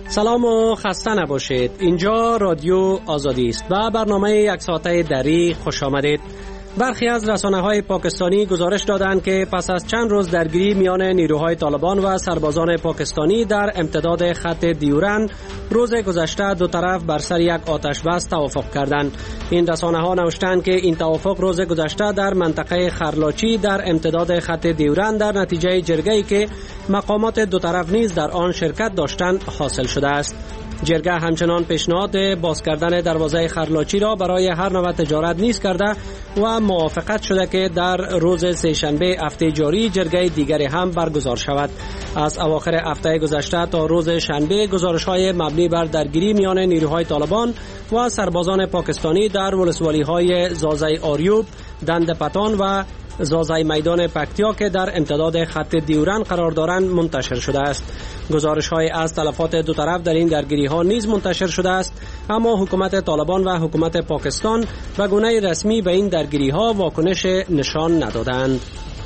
سلام و خسته نباشید. اینجا رادیو آزادی است و برنامه یک ساعته دری خوش آمدید. برخی از رسانه‌های پاکستانی گزارش دادند که پس از چند روز درگیری میان نیروهای طالبان و سربازان پاکستانی در امتداد خط دیورن، روز گذشته دو طرف بر سر یک آتش بس توافق کردند. این رسانه‌ها نوشتند که این توافق روز گذشته در منطقه خرلاچی در امتداد خط دیورن در نتیجه جرگه‌ای که مقامات دو طرف نیز در آن شرکت داشتند حاصل شده است. جرگه همچنان پیشنهاد باز کردن دروازه خرلاچی را برای هر نوع تجارت نیز کرده و موافقت شده که در روز سه‌شنبه هفته جاری جرگه دیگری هم برگزار شود. از اواخر هفته گذشته تا روز شنبه گزارش‌های مبنی بر درگیری میان نیروهای طالبان و سربازان پاکستانی در ولسوالی‌های زازای آریوب، دند پتان و زازای میدان پکتیا که در امتداد خط دیورن قرار دارند منتشر شده است. گزارش‌های از تلفات دو طرف در این درگیری‌ها نیز منتشر شده است، اما حکومت طالبان و حکومت پاکستان به گونه رسمی به این درگیری‌ها واکنش نشان ندادند.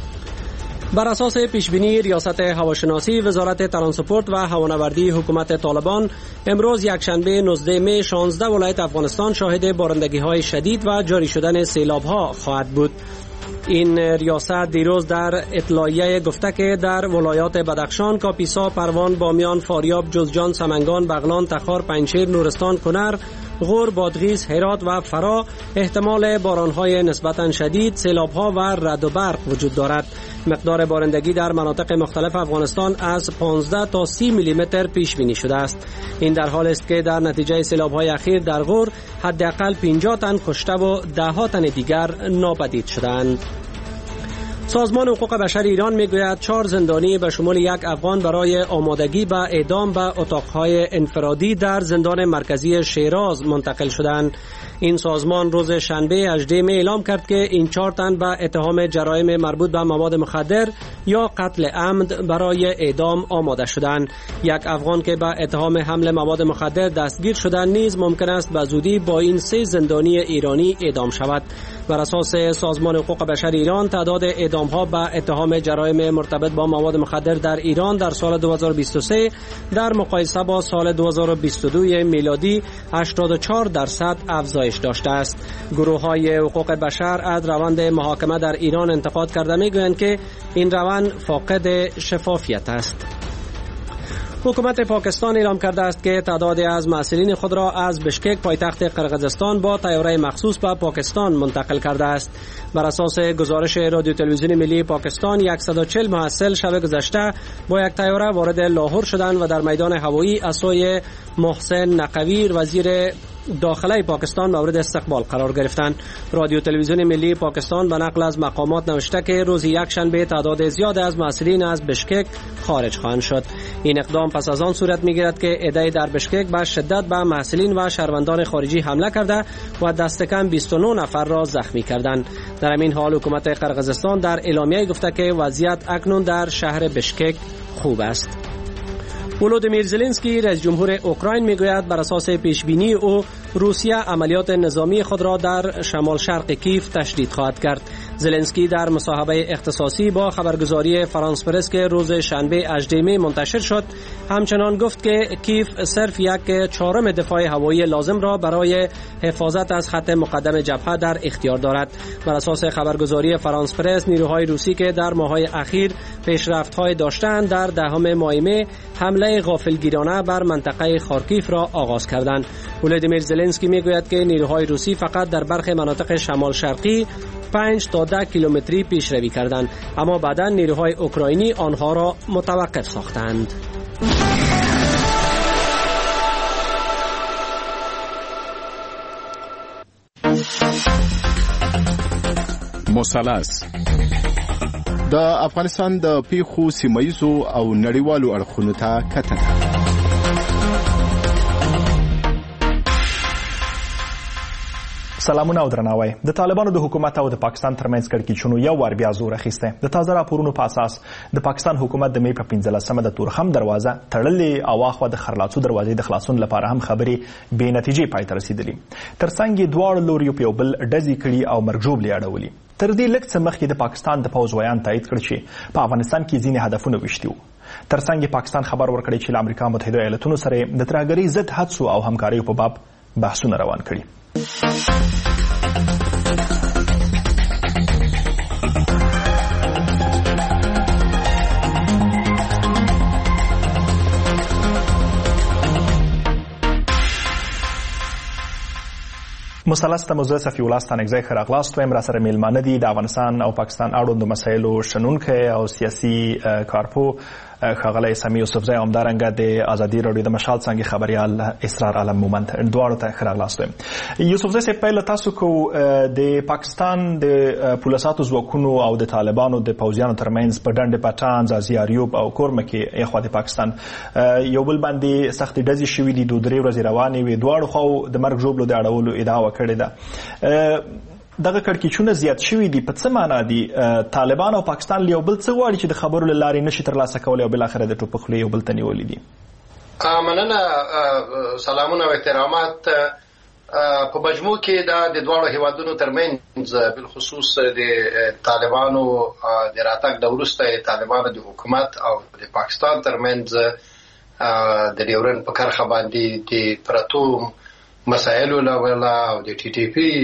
بر اساس پیشبینی ریاست هواشناسی وزارت ترانسپورت و هوانوردی حکومت طالبان، امروز یکشنبه 19 می 16 ولایت افغانستان شاهد بارندگی‌های شدید و جاری شدن سیلاب‌ها خواهد بود. این ریاست دیروز در اطلاعیه گفته که در ولایات بدخشان، کاپیسا، پروان، بامیان، فاریاب، جوزجان، سمنگان، بغلان، تخار، پنجشیر، نورستان، کنر، غور، بادغیس، هرات و فرا احتمال بارانهای نسبتاً شدید، سیلاب‌ها و رعد و برق وجود دارد. مقدار بارندگی در مناطق مختلف افغانستان از 15 تا 30 میلیمتر پیش بینی شده است. این در حال است که در نتیجه سیلاب‌های اخیر در غور حداقل 50 تن کشته و ده‌ها تن دیگر ناپدید شدند. سازمان حقوق بشر ایران میگوید 4 زندانی به شمول 1 افغان برای آمادگی به اعدام به اتاقهای انفرادی در زندان مرکزی شیراز منتقل شدند. این سازمان روز شنبه 18 می اعلام کرد که این 4 تن به اتهام جرایم مربوط به مواد مخدر یا قتل عمد برای اعدام آماده شدند. 1 افغان که به اتهام حمل مواد مخدر دستگیر شدند نیز ممکن است به زودی با این 3 زندانی ایرانی اعدام شود. بر اساس سازمان حقوق بشر ایران، تعداد اعدام‌ها به اتهام جرایم مرتبط با مواد مخدر در ایران در سال 2023 در مقایسه با سال 2022 میلادی 84% افزایش داشته است. گروه‌های حقوق بشر از روند محاکمه در ایران انتقاد کرده می‌گویند که این روند فاقد شفافیت است. حکومت پاکستان اعلام کرده است که تعدادی از مسئولین خود را از بشکک پایتخت قرقیزستان با طیاره مخصوص به پاکستان منتقل کرده است. بر اساس گزارش رادیو تلویزیون ملی پاکستان، 140 محصل شب گذشته با یک طیاره وارد لاهور شدند و در میدان هوایی از سوی محسن نقوی وزیر داخله پاکستان مورد استقبال قرار گرفتند. رادیو تلویزیون ملی پاکستان به نقل از مقامات نوشته که روز یکشنبه تعداد زیاد از مسئولین از بشکک خارج خواهند شد. این اقدام پس از آن صورت می‌گیرد که عده‌ای در بشکک به شدت به مسئولین و شهروندان خارجی حمله کرده و دست کم 29 نفر را زخمی کردند. در این حال حکومت قرقیزستان در اعلامیه گفته که وضعیت اکنون در شهر بشکک خوب است. ولودیمیر زلنسکی رئیس جمهور اوکراین میگوید بر اساس پیشبینی او روسیه عملیات نظامی خود را در شمال شرق کیف تشدید خواهد کرد. زلنسکی در مصاحبه اختصاصی با خبرگزاری فرانس پرس که روز شنبه 18 می منتشر شد همچنان گفت که کیف صرف 1/4 دفاع هوایی لازم را برای حفاظت از خط مقدم جبهه در اختیار دارد. بر اساس خبرگزاری فرانس پرس، نیروهای روسی که در ماه‌های اخیر پیشرفت‌های داشتند در دهم ماه می حمله غافلگیرانه بر منطقه خارکیف را آغاز کردند. ولودیمیر زلنسکی میگوید که نیروهای روسی فقط در برخی مناطق شمال شرقی 5 تا 10 کیلومتری پیشروی کردند، اما بعداً نیروهای اوکراینی آنها را متوقف ساختند. مثلث د افغانستان د پیښو سیمایزو او نړیوالو اړخونو ته کتنه. سلامونه او درناوی. د طالبانو د حکومت او د پاکستان ترمنځ کړکېچونو یو وار بیا زور اخیستی. د تازه راپورونو په اساس د پاکستان حکومت د می په 15مه د تورخم دروازه تړلې او اخوا د خرلاڅو دروازې د خلاصون لپاره هم خبرې بې نتیجې پای ته رسیدلې. ترڅنګ یې دواړو لوریو په یو بل ډزې کړي او مرګ ژوبلې اړولي. تر دې لږ څه مخکې د پاکستان د پوځ ویان تایید کړ چې په افغانستان کې ځینې هدفونه ویشتي وو. ترڅنګ پاکستان خبر ورکړی چې له امریکا متحده ایالاتونو سره د ترهګرۍ ضد هڅو او همکاریو په باب بحثونه روان کړي. مثلث ته موضوع صفي الله ستانکزی ښه راغلاست. وایم راسره میلمانه دي د افغانستان او پاکستان اړوندو مسایلو شنونکی او سیاسي کارپو ښاغلی سمیع یوسفزی، همدارنګه د ازادي راډیو د مشال څانګې خبریال اسرار عالم مومند. دواړو ته ښه راغلاست وایم. یوسفزی صاحب، پیل تاسو کوو. د پاکستان د پولیساتو ځواکونو او د طالبانو د پوځیانو ترمنځ په ډنډ پټان، ځاځي اریوب او کورمه کې یخوا د پاکستان یو بل باندې سختې ډزې شوي دي. 2-3 ورځې روانې وې. دواړو خواو د مرګ ژوبلو د اړولو ادعا وکړې ده. دغه کړکېچونه زیات شوي دي. په څه معنا دي؟ طالبان او پاکستان له یو بل څه غواړي چې د خبرو له لارې نشي ترلاسه کولی او بالاخره د ټوپک خولې یو بل ته نیولي دي؟ مننه، سلامونه او احترامات. په مجموع کې د دواړو هیوادونو ترمنځ بالخصوص د طالبانو د راتګ د وروسته طالبانو د حکومت او د پاکستان ترمنځ د ډیورن په کرښه باندې د پرتو مسایلو له او د ټي ټي پی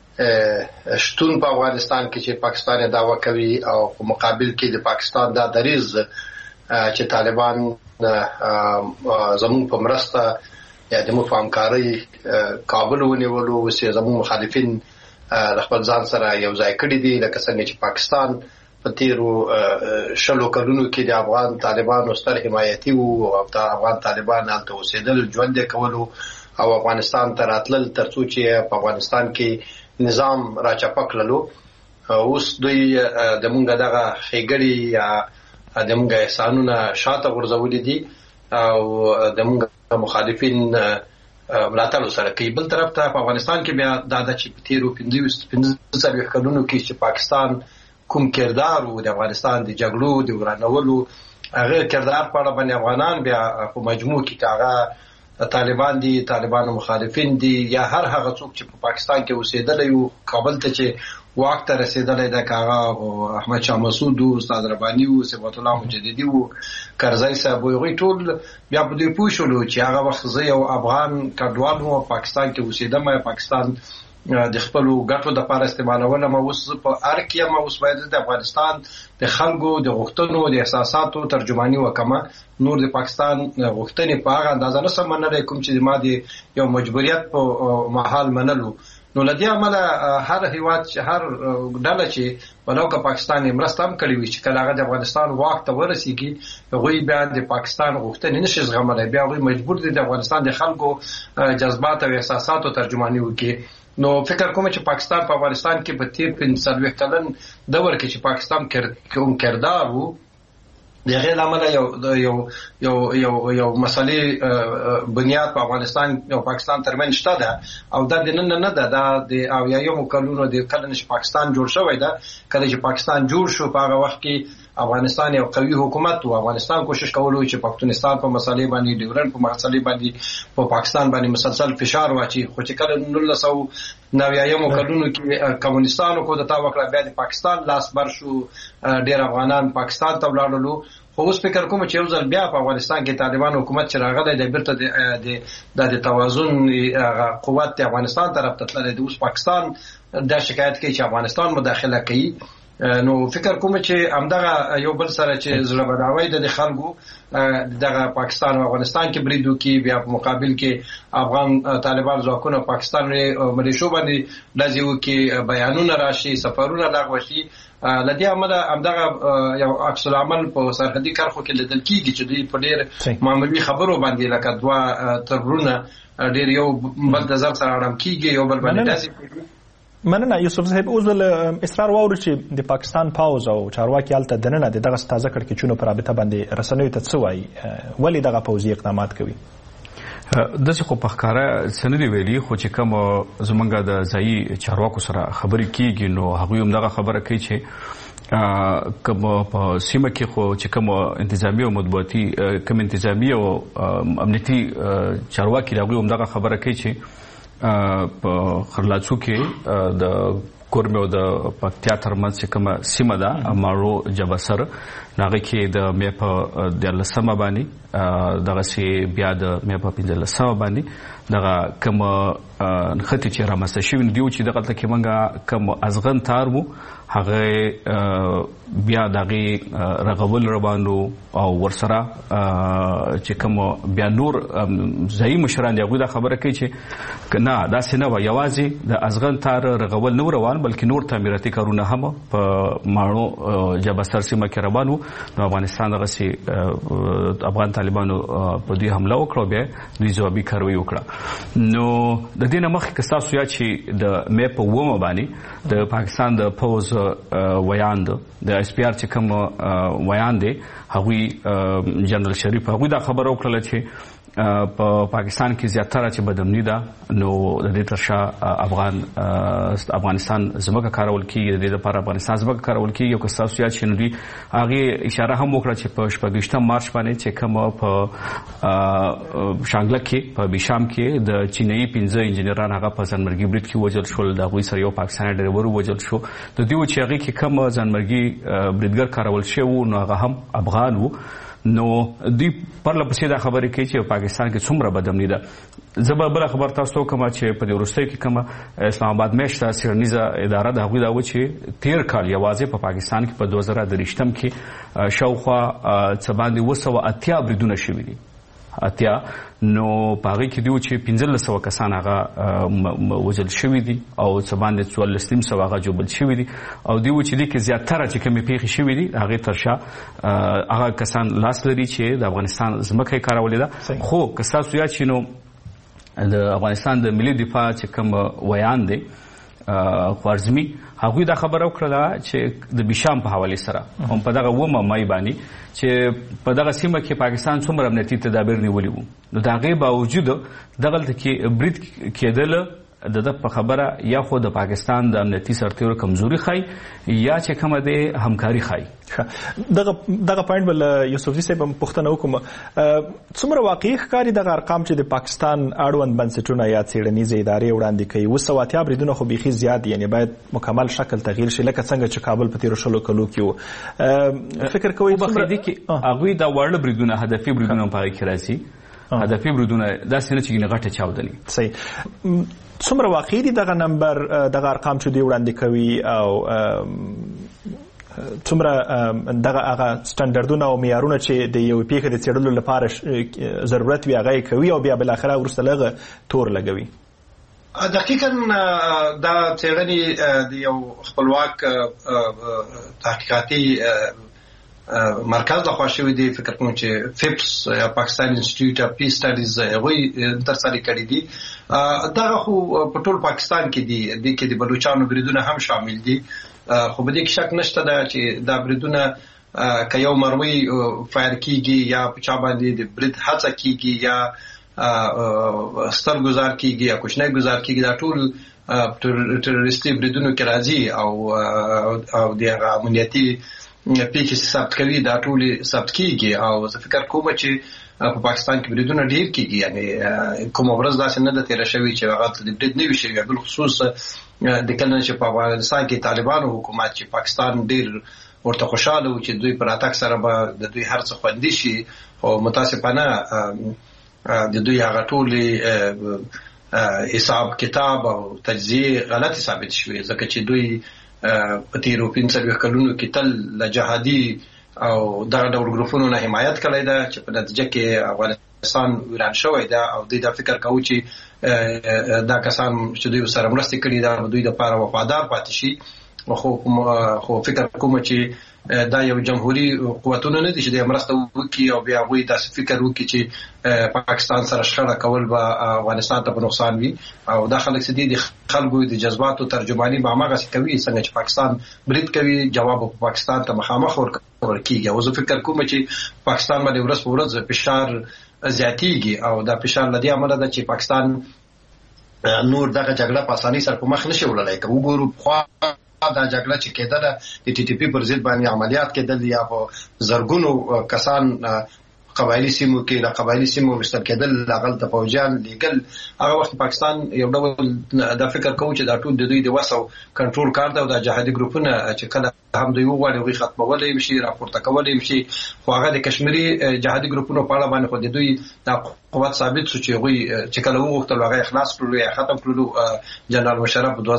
شتون په افغانستان کې چې پاکستان دعوا کوي او په مقابل کې د پاکستان دا دریز چې طالبان زموږ په مرسته یا د موږ په همکارۍ کابل ونیولو، اوس یې زموږ مخالفین خپل ځان سره یو ځای کړي دي، لکه څنګه چې پاکستان په تیرو 20 کلونو کې د افغان طالبانو ستر حمایتي وو او د افغان طالبان هلته اوسېدل، ژوند یې کولو او افغانستان ته راتلل ترڅو چې په افغانستان کې نظام را چپه کړلو. اوس دوی د مونږ دغه ښېګړې یا د مونږ احسانونه شاته غورځولي دي او د مونږ مخالفین ملاتړ سره کوي. بل طرف ته په افغانستان کې بیا دا ده چې په تیرو 15 کلونو کې چې پاکستان کوم کردار و د افغانستان د جګړو د ورانولو، هغه کردار په اړه باندې افغانان بیا په مجموع کې هغه طالبان دي، طالبانو مخالفین دي، یا هر هغه څوک چې په پاکستان کې اوسېدلی وو، کابل ته چې واک ته رسېدلی ده، که هغه احمد شاه مسعود وو، استاد رباني وو، صفت الله مجددي وو، کرزی صاحب وو، هغوی ټول بیا په دوی پوه شولو چې هغه وخت زه یو افغان کډوال وم، پاکستان کې اوسېدم، پاکستان د خپلو ګټو دپاره استعمالولم، اوس زه په ار کې یم، اوس باید د افغانستان د خلکو د غوښتنو د احساساتو ترجماني وکړم. نور د پاکستان غوښتنې په هغه اندازه نه سم منلی کوم چې ما د یو مجبوریت په محال منلو. نو له دې امله هر هیواد، هر ډله چې ولو که پاکستان یې مرسته هم کړې وي، چې کله هغه د افغانستان واک ته ورسېږي، هغوی بیا د پاکستان غوښتنې نشي زغملی، بیا هغوی مجبور دي د افغانستان د خلکو جذبات او احساساتو ترجماني وکړي. نو فکر کوم چې پاکستان په افغانستان کې په تیر 45 کلن دور کې چې پاکستان کوم کردار وو، د هغې له امله یو مسلې بنیاد په افغانستان او پاکستان ترمنځ شته ده او دا د نن نه ده، دا د 80 کلونو د کله چې پاکستان جوړ شوی ده. کله چې پاکستان جوړ شو په هغه وخت کې افغانستان یو قوي حکومت و. افغانستان کوشش کولو چې پښتونستان په مسلې باندې، ډیورن په مسلې باندې په پاکستان باندې مسلسل فشار واچي، خو چې کله 1990 کلونو کې کمونستانو کو دتا وکړه، بیا د پاکستان لاس بر شو، ډیر افغانان پاکستان ته ولاړلو. خو اوس فکر کوم چې یو ځل بیا په افغانستان کې طالبان حکومت چې راغلی دی، بیرته د توازن قوت د افغانستان طرف ته تللی دی. اوس پاکستان دا شکایت کوي چې افغانستان مداخله کوي. نو فکر کوم چې همدغه یو بل سره چې زړه بداوی د خلکو دغه پاکستان او افغانستان کې برید وکړي، بیا په مقابل کې افغان طالبان ځواکونه پاکستان ملیشو باندې ډزې وکړي، بیانونه راشي، سفرونه لغوه شي. له دې امله همدغه یو عکس العمل په سرحدي کرښو کې لیدل کېږي چې دوی په ډېر معمولي خبرو باندې لکه 2 ترورونه ډېر یو بل د ځان سره اړم کېږي، یو بل باندې ډزې کوي. مننه یوسف صاحب. اوس اصرار واورو چې د پاکستان پاوز او چارواکي هلته دننه د دغه تازه کړکېچونو په رابطه باندې رسنیو ته څه وایي؟ ولې دغه پوځي اقدامات کوي؟ داسې خو په ښکاره څه نه دي ویلي، خو چې کوم زمونږ د ځایي چارواکو سره خبرې کېږي نو هغوی هم دغه خبره کوي چې کوم په سیمه کې خو چې کوم انتظامی او مطبوعاتي کوم انتظامی او امنیتي چارواکي هغوی هم دغه خبره کوي چې په خرلاڅو کې د کورمه او د پکتیا ترمنځ چې کومه سیمه ده ماړو جبسر هغه کې د مې په 13 باندې دغه سي بیا د مې په 15 باندې دغه کوم نختی چې رامسته شوی دیو چې دغه تل کې منګه کوم ازغن تار وو هغه بیا دغه رغول روانو او ورسره چې کوم بیا نور ځای مشران دی دا خبره کوي چې نه دا سينه و یوازې د ازغن تار رغول نو روان بلکې نور تعمیراتي کارونه هم په ماړو جبستر سیمه کې روانو. د افغانستان دغه سي افغان طالبانو په دوی حمله وکړه بیا دوی ځوابي کاروي وکړه. نو د دې نه مخکې که تاسو یاد شي د مې په 2 باندې د پاکستان د پوز ویان د اس پی ار چې کوم ویان دی هغوی جنرال شریف هغوی دا خبره وکړه چې په پاکستان کې زیاتره چې بدامني ده نو د دې ترشا افغانستان زموږه کارول کیږي د دې لپاره افغانستان زموږه کارول کیږي او که تاسو یاد شئ نو دوی هغه اشاره هم وکړه چې په 28 مارچ باندې چې کوم په شانګله کې په بیشام کې د چینایي 15 انجنیران هغه په ځانمرګي برید کې وژل شول د هغوی سره یو پاکستاني ډریور وژل شو د دوی چې هغه کې کوم ځانمرګي بریدګر کارول شوی نو هغه هم افغان وو. نو دوی پرله پسې دا خبرې کوي چې پاکستان کې څومره بدامني ده. زه به بله خبر تاسو کوم چې په دې وروستیو کې کومه اسلام آباد میشته څېړنیزه اداره د هغوی دا و چې 13 کال یوازې په پاکستان کې په 2023 کې شاوخوا څه باندې 280 بریدونه شوي دي 80 نو په هغې کې دیو چې 1500 کسان هغه وژل شوي دي او څه باندې 1400 هغه ژوبل شوي دي او دیو چې دې کې زیاتره چې کومې پیښې شوي دي هغې تر شا هغه کسان لاس لري چې د افغانستان ځمکه یې کارولې ده. خو که ستاسو یاد شي نو د افغانستان د ملي دفاع چې کوم ویان دی خوارزمي هغوی دا خبره وکړه چې د بیشام په حواله سره هم په دغه 2 مای باندې چې په دغه سیمه کې پاکستان څومره امنیتي تدابیر نیولي وو نو د هغې باوجود دغلته کې برید کېدل د په خبره یا خو د پاکستان د امنیتي سرتیرو کمزوري ښایي یا چې کومه د همکاري ښایي. دغه پوینټ بل یوسفزي صاحب هم پوښتنه وکړم څومره واقعي ښکاري دغه ارقام چې د پاکستان اړوند بنسټونه یا څېړنیزې ادارې وړاندې کوي 280 بریدونه خو بیخي زیات دي یعنی باید مکمل شکل تغییر شي لکه څنګه چې کابل په تېرو 20 کلو کې و. فکر کوئ هغوی دا واړه بریدونه هدفي بریدونه هم په هغې کې راځي هدفي بریدونه داسې نه چې غټه چاودنې صحیح. څومره واقعي دي دغه نمبر دغه ارقام چې دوی وړاندې کوي او څومره دغه هغه سټنډردونه او معیارونه چې د یو پیښې د څېړلو لپاره ضرورت وي هغه یې کوي او بیا بالاخره وروسته لږ تور لګوي؟ دقیقاً دا څېړنې د یو خپلواک تحقیقاتي مرکز لخوا شوی دی. فکر کوم چې فیپس یا پاکستان انسټیټیوټ اف پیس سټډیز هغوی ترسره کړي دي. دغه خو په ټول پاکستان کې دي د کې د بلوچستان بریدونه هم شامل دي خو په دې کې شک نشته دا چې دا بریدونه که یو مروي فایر کیږي یا په چا باندې د برید هڅه کیږي یا ستر گزار کیږي یا کوچنی گزار کیږي دا ټول تروریستي بریدونو کې راځي او د امنیتي پیښې ثبت کوي دا ټول ثبت کیږي او زه فکر کوم چې په پاکستان کې بریدونه ډیر کیږي یعنی کوم ورځ داسې نه ده تېره شوې چې هغه د برید نه وي شوی بل خصوص د کله چې په افغانستان کې طالبانو حکومت چې پاکستان ډیر ورته خوشاله و چې دوی پر اتاک سره به د دوی هر څه خوندي شي او متاسفانه د دوی هغه ټول حساب کتاب او تجزیه غلطي ثابت شوې ځکه چې دوی په تیرو 15 کلونو کې تل له جهادي او دغه ډول ګروپونو نه حمایت کړی ده چې په نتیجه کې افغانستان ویران شوی ده او دوی دا فکر کوي چې دا کسان چې دوی سره مرسته کړې ده دوی لپاره وفادار پاتې شي. خو فکر کوم چې دا یو جمهوریت قوتونه نه دي چې د مرسته وکړي او بیا غوي داسې فکر وکړي چې پاکستان سره شخړه کول به افغانستان ته په نقصان وي او دا خلک چې دي خلکو د جذباتو ترجمانی به هغه څه کوي څنګه چې پاکستان برید کوي جواب په پاکستان ته مخامخ ورکیږي او زه فکر کوم چې پاکستان باندې ورځ په ورځ فشار زیاتیږي او دا فشار لدی عمله ده چې پاکستان نور دغه جګړه په اسانۍ سره په مخ نشي وړلای. که وګورو خو دا جګړه چې کېدله د ټي ټي پی پر ضد باندې عملیات کېدل یا په زرګونو کسان قبایلی سیمو کې له قبایلی سیمو وشتل کېدل هغه د فوجان لیګل هغه وخت پاکستان یو ډول د فکر کوي چې دا ټول د دوی د وسو کنټرول کار دی او د جهادي ګروپونه چې کله هم دوی وغواړي هغه ختمولای شي راپورته کولای شي خو هغه د کشمیری جهادي ګروپونو په اړه باندې خو د دوی د قوت ثابت شو چې هغه چې کله وغوښتل هغه اخلاص کړو یا ختم کړو جنرال مشرف په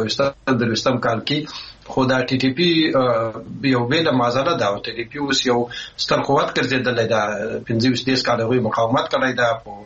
2022 کال کې. خو دا ټي ټي پی یو بیل معضله ده او ټي ټي پی اوس یو ستر قوت ګرځیدل ده 15 کال غوي مقاومت کړی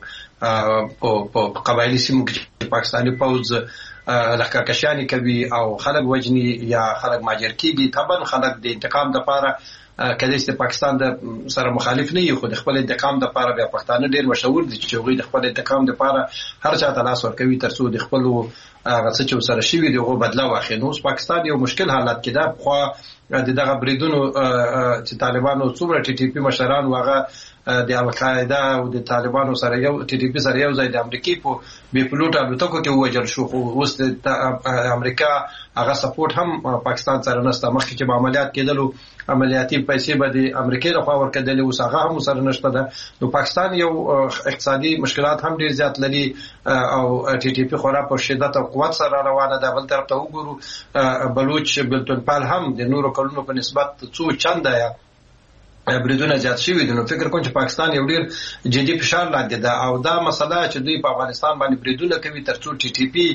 ده په قبایلی سیمو کې پاکستاني پوز لښکرکشاني کوي او خلک وجني یا خلک ماجر کیږي. طبعا خلک د انتقام لپاره کله چې پاکستان د سره مخالف نه یو خو د خپل انتقام لپاره بیا پښتانه ډیر مشهور دي چې هغه د خپل انتقام لپاره هر چا ته لاس ورکوي ترڅو د خپل هغه څه چې سره شوی دی هغه بدلا واخلي. نو پاکستان یو مشکل حالت کې ده. خو د دغه بریدونو چې طالبانو څومره ټي ټي پی مشران واغه د القاعده او د طالبانو سره یو ټي ټي پی سره یو ځای د امریکای په بي پلوټ الوتکو کې وژل شو. خو اوس د امریکا هغه سپورټ هم پاکستان سره نشته. مخکې چې عملیات کېدلو عملیاتي پیسې به د امریکای لخوا ورکړل او هغه هم سره نشته ده. نو پاکستان یو اقتصادي مشکلات هم ډیر زیات لري او ټي ټي پی خورا په شدت او قوت سره روانه ده. بل طرف ته وګورو بلوچ بلتونپال هم د نورو کلونو په نسبت څو چنده بریدونه زیات شوي دي. نو فکر کوم چې پاکستان یو ډیر جدي فشار لاندې ده او دا مسله چې دوی په افغانستان باندې بریدونه کوي ترڅو ټي ټي پی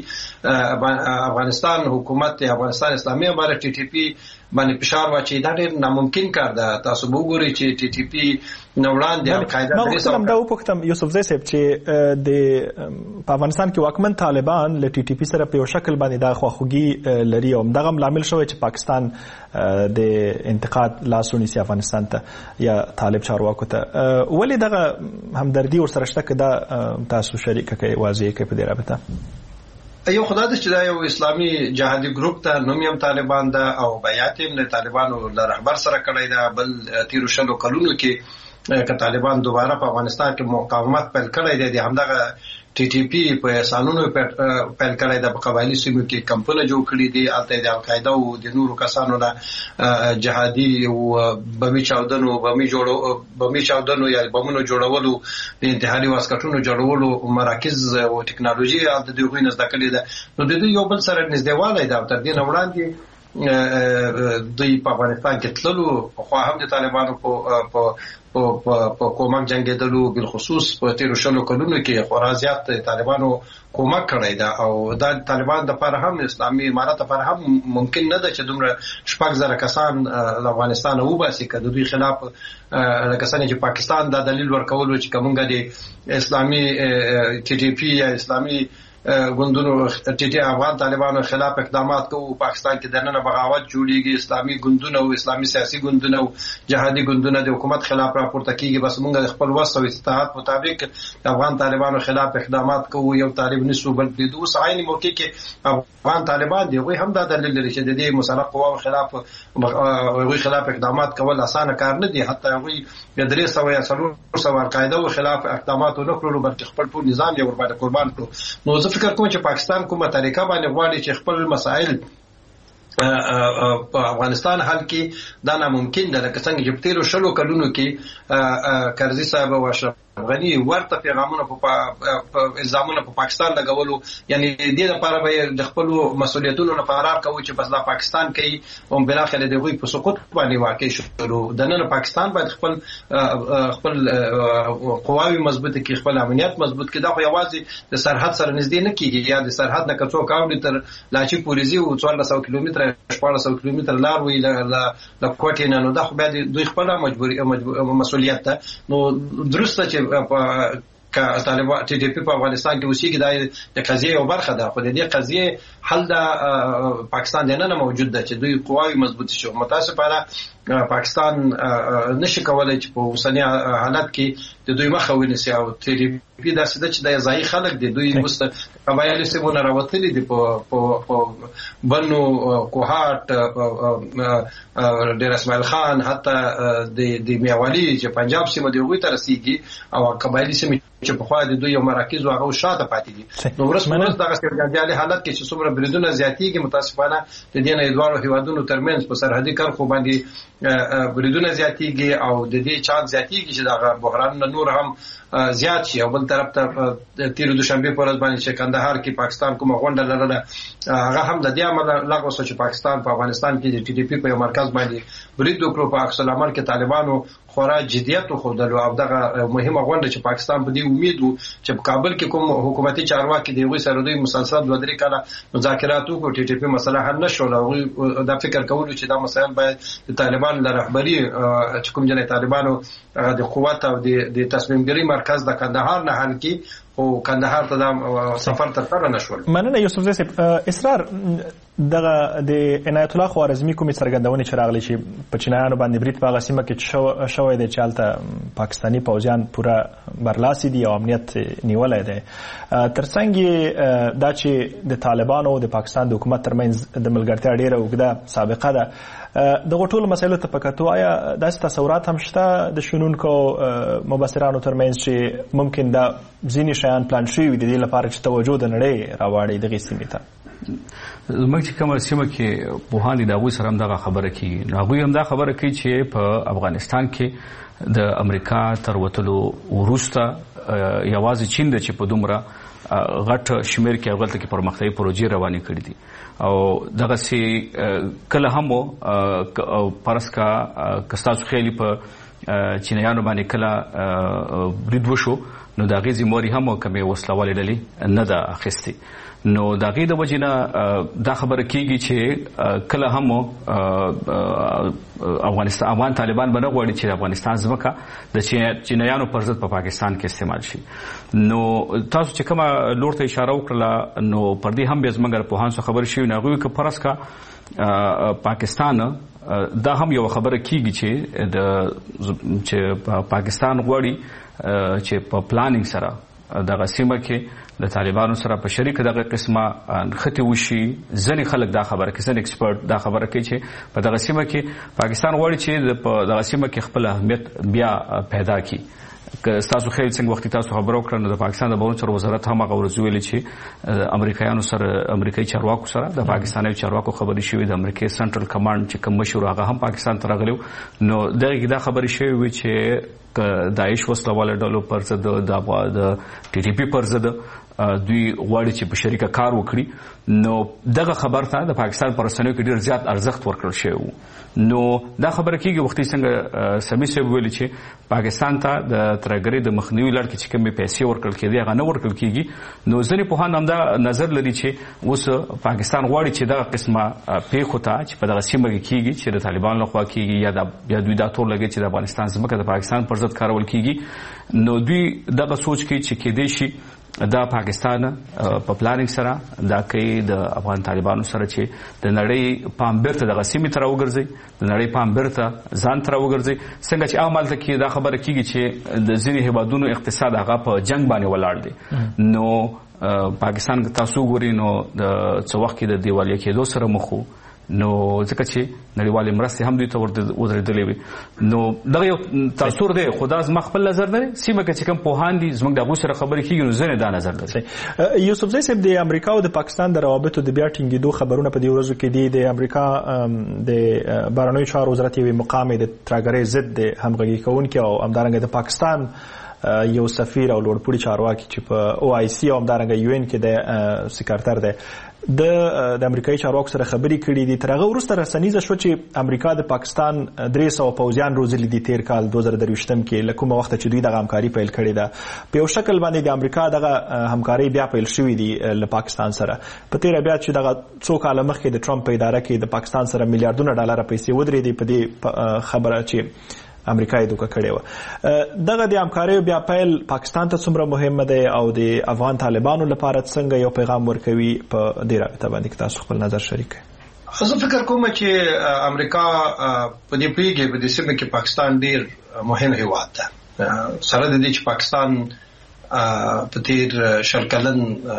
افغانستان حکومت افغانستان اسلامي امارت ټي ټي پی باندې فشار واچي دا ډیر ناممکن کار ده. تاسو وګورئ چې ټي ټي پی نوړان د القاعده د اسلام دا وپختم یوسف زئی صاحب چې د افغانستان کې واکمن طالبان له ټي ټي پی سره په یو شکل باندې دا خواخوږي لري او دغه عامل شوی چې پاکستان د انتقاد لاسونی سي افغانستان ته یا طالب چارواکو ته ولې دغه همدردي ورسره شته که دا تاسو شریک کوي واضح کوي په دې رابطه؟ یو خدای دې چې دا یو اسلامي جهادي ګروپ ته نوم یې طالبان ده او بیات یې د طالبانو له رهبر سره کړی ده. بل تیرو شلو کلونو کې که طالبان دوباره په افغانستان کې مقاومت پیل کړی دی د همدغه ټي ټي پی په سانونو پیل کړی د قبایلی سیمو کې کمپونه جوړ کړي دي. البته د القاعده او د نورو کسانو نه جهادي او بمي چاودنو یا بمونو جوړولو د انتحاري واسکټونو جوړولو مراکز او ټکنالوژي د دوی غوښنه زده کړې ده. نو د دوی یو بل سره نږدېوالی ده. تر دې نه وړاندې دوی په افغانستان کې تللو خو هم د طالبانو په کومک جنگیدلو بالخصوص په تیرو شلو کلونو کې خورا زیات طالبانو کومک کړی دا او دا طالبان د پر هم اسلامي امارت پر هم ممکن نه ده چې دومره 6000 کسان له افغانستان وباسي که د دوی خلاف کسان چې پاکستان دا دلیل ورکولو چې کومګه د اسلامي ټي ټي پی یا اسلامي ګوندونو ټي ټي افغان طالبانو خلاف اقدامات کوي. پاکستان کې د نن بغاوت جوړیږي. اسلامي ګوندونه او اسلامي سیاسي ګوندونه او جهادي ګوندونه د حکومت خلاف راپورته کیږي. بس موږ د خپل وسو استطاعت مطابق د افغان طالبانو خلاف اقدامات کوو. یو طالب نسو بل د دوه عین موقع کې افغان طالبان دی هغه هم دا دلیل لري چې د دې مسلح قواو خلاف اقدامات کول اسانه کار نه دی. حتی هغه د 300 یا 400 القاعده خلاف اقدامات نه کړو بلکې خپل ټول نظام یې ورباندې قربان کړو. نو فکر کوم چې پاکستان کومه طریقه باندې غواړي چې خپل مسائل په افغانستان حل کې دا ناممکن ده. لکه څنګه چې په تیرو شلو کلونو کې کرزي صاحب او اشرف غني ورته پیغامونه په الزامونه په پاکستان لګولو. یعنی د دې لپاره به د خپل مسولیتونو نه فرار کوي چې بس دا پاکستان کوي او بل اخر د غوي په سقوط باندې واقع شو. د نن پاکستان باید خپل قواوی مضبوط کړي خپل امنیت مضبوط کړي. دا خو یوازې د سرحد سره نږدې نه کیږي یا د سرحد نه کڅو کاوړي تر لاچی پوریزي او 1400 کیلومتر 1400 کیلومتر لار وی ل کوټې نه. نو دا خو باید دوی خپل مسولیت ده. نو درسته چې ک طالبان ټي ډي پی په افغانستان کې اوسېږي د قضیه یو برخه ده، خو د دې قضیه حل د پاکستان دننه موجود ده چې دوی قواوی مضبوطی شو. متاسفانه پاکستان نشي کولای چې په اوسنی حالت کې د دوی مخه ونیسي، او ټي ډي پی داسې ده چې د ځای خلک دي، دوی وست قبایلی سیمونه راوتلي دي په بنو کوهاټ ډیر اسماعیل خان حتی د میاوالی چې پنجاب سیمه دی هغوی ته رسیږي، او قبایلی سیمې چې په خوا د دوی یو مراکز هغه شاته پاتې دي. نو ورسره دغه سرګردالي حالت کې چې څومره بریدونه زیاتېږي، متاسفانه د دې نه دوه هیوادونو ترمنځ په سرحدي کرښو باندې بریدونه زیاتېږي او د دې چانس زیاتېږي چې دغه بحرانونه نور هم زیات شي. او بل طرف ته تیر دوشنبه پر ورځ باندې چې کندهار کې پاکستان کومه غونډه لرله، هغه هم د دې عمل لغوه شو چې پاکستان په افغانستان کې د ټي ډي پی په یو مرکز باندې برید وکړو. په عکس العمل کې طالبانو خورا جدیت وښودلو، او دغه مهمه غونډه چې پاکستان په دې امید وو چې په کابل کې کوم حکومتي چارواکي دی هغوی سره دوی مسلسل 2-3 کاله مذاکرات وکړو، ټي ډي پی مسله حل نشول. هغوی دا فکر کولو چې دا مسایل باید د طالبانو له رهبري چې کوم ځای طالبانو د قوت او د تصمیم ګیرۍ مرکز د کندهار نه حل کی، او کندهار ته د سفر تر نشول. مننه یوسف زی صاحب. اسرار دغه د عنایت الله خوارزمي کومې څرګندونې چې راغلي چې په چینایانو باندې برید په هغه سیمه کې شوی دی چې هلته پاکستاني پوځیان پوره برلاسي دي او امنیت نیولی دی، ترڅنګ دا چې د طالبانو او د پاکستان د حکومت ترمنځ د ملګرتیا ډېره اوږده سابقه ده، دغو ټولو مسایلو ته په کتو آیا داسې تصورات هم شته د شنونکو مبصرانو ترمنځ چې ممکن دا ځینې شیان پلان شوي وي د دې لپاره چې توجه د نړۍ راواړي دغې سیمې ته؟ زموږ چې کومه سیمه کې پوهان دي د هغوی سره هم دغه خبره کېږي. نو هغوی هم دا خبره کوي چې په افغانستان کې د امریکا تر وتلو وروسته یوازې چین ده چې په دومره غټ شمیر کې هغلته کې پرمختیایي پروژې روانې کړي دي، او دغسې کله هم فرض کا که ستاسو خیالي په چینایانو باندې کله برید وشو، نو د هغې ذمواري هم کومې وسلوالې ډلې نه ده اخیستې. نو د هغې د وجې نه دا خبره کېږي چې کله هم افغان طالبان به نه غواړي چې د افغانستان ځمکه د چینایانو پر ضد په پاکستان کې استعمال شي. نو تاسو چې کومه لور ته اشاره وکړله، نو پر دې هم بیا زموږ له پوهانو څخه خبرې شوي، نو هغوی که فرض کا پاکستان دا هم یو خبره کېږي چې پاکستان غواړي چې په پلانینګ سره دغه سیمه کې د طالبانو سره په شریک دغه قسمه نښتې وشي. ځینې خلک دا خبره کوي، ځینې ایکسپرټ دا خبره کوي چې په دغه سیمه کې پاکستان غواړي چې په دغه سیمه کې خپل اهمیت بیا پیدا کړي. که ستاسو خیال څنګه وختي تاسو خبره وکړه، نو د پاکستان د بهرنیو چارو وزارت هم هغه ورځ ویلي چې امریکایانو سره امریکایي چارواکو سره د پاکستاني چارواکو خبرې شوې، د امریکای سنټرل کمانډ چې کوم مشر هغه هم پاکستان ته راغلی. نو دغه دا خبرې شوې وي چې داعش وسلواله ډلو پر ضد د ټي ډي پی پر ضد دوی غواړي چې په شریکه کار وکړي. نو دغه خبر ته د پاکستان پر رسنیو کې ډېر زیات ارزښت ورکړل شوی و. نو دا خبره کېږي وختي څنګه سمیع صاحب ویلي چې پاکستان ته د ترهګرۍ د مخنیوي لړ کې چې کومې پیسې ورکړل کېدې هغه نه ورکړل کېږي. نو ځینې پوهان هم دا نظر لري چې اوس پاکستان غواړي چې دغه قسمه پیښو ته چې په دغه سیمه کې کېږي چې د طالبانو لخوا کېږي یا دوی دا تور لګوي چې د افغانستان ځمکه د پاکستان پر ضد کارول کېږي. نو دوی دغه سوچ کوي چې کېدای شي دا پاکستان په پلانینګ سره دا کوي د افغان طالبانو سره چې د نړۍ پام بیرته دغه سیمې ته راوګرځي، د نړۍ پام بیرته ځان ته راوګرځي. څنګه چې عملته کې دا خبره کېږي چې د ځینې هیوادونو اقتصاد هغه په جنگ باندې ولاړ دی. نو پاکستان تاسو ګورئ نو د څه وخت کې د دیوالیه کېدو سره مخ و، نو ځکه چې نړیوالې مرستې هم دوی ته ودرېدلې وي. نو دغه یو تاثیر دی، خو دا زما خپل نظر دی. سیمه کې چې کوم پوهان دي زموږ د هغوی سره خبرې کېږي، نو ځینې دا نظر لري. یوسف زی صاحب، د امریکا او د پاکستان د روابطو د بیا ټینګېدو خبرونه په دې ورځو کې دي. د امریکا د بهرنیو چارو وزارت یوې مقام د ترهګرۍ ضد د همغږي کوونکي او همدارنګه د پاکستان یو سفیر او لوړپوړي چارواکي چې په او آی سی او همدارنګه یو ان کې د سکرټر دی د امریکایي چارواکو سره خبرې کړې دي. تر هغه وروسته رسنیزه شوه چې امریکا د پاکستان 300 پوځیان روزلي دي تیر کال 2023 کې، له کومه وخته چې دوی دغه همکاري پیل کړې ده. په یو شکل باندې د امریکا دغه همکاري بیا پیل شوې دي له پاکستان سره. په تیره بیا چې دغه څو کاله مخکې د ټرمپ په اداره کې د پاکستان سره میلیارډونه ډالر پیسې ودرېدې په دې خبره چې امریکا یې دوکه کړې وه. دغه د همکاریو بیا پیل پاکستان ته څومره مهمه دی او د افغان طالبانو لپاره څنګه یو پیغام ورکوي په دې رابطه باندې که تاسو خپل نظر شریک کړئ؟ زه فکر کوم چې امریکا په دې پیږي په دې سیمه کې پاکستان ډیر مهم هیواد ده. سره د دې چې پاکستان په تیر شل کلن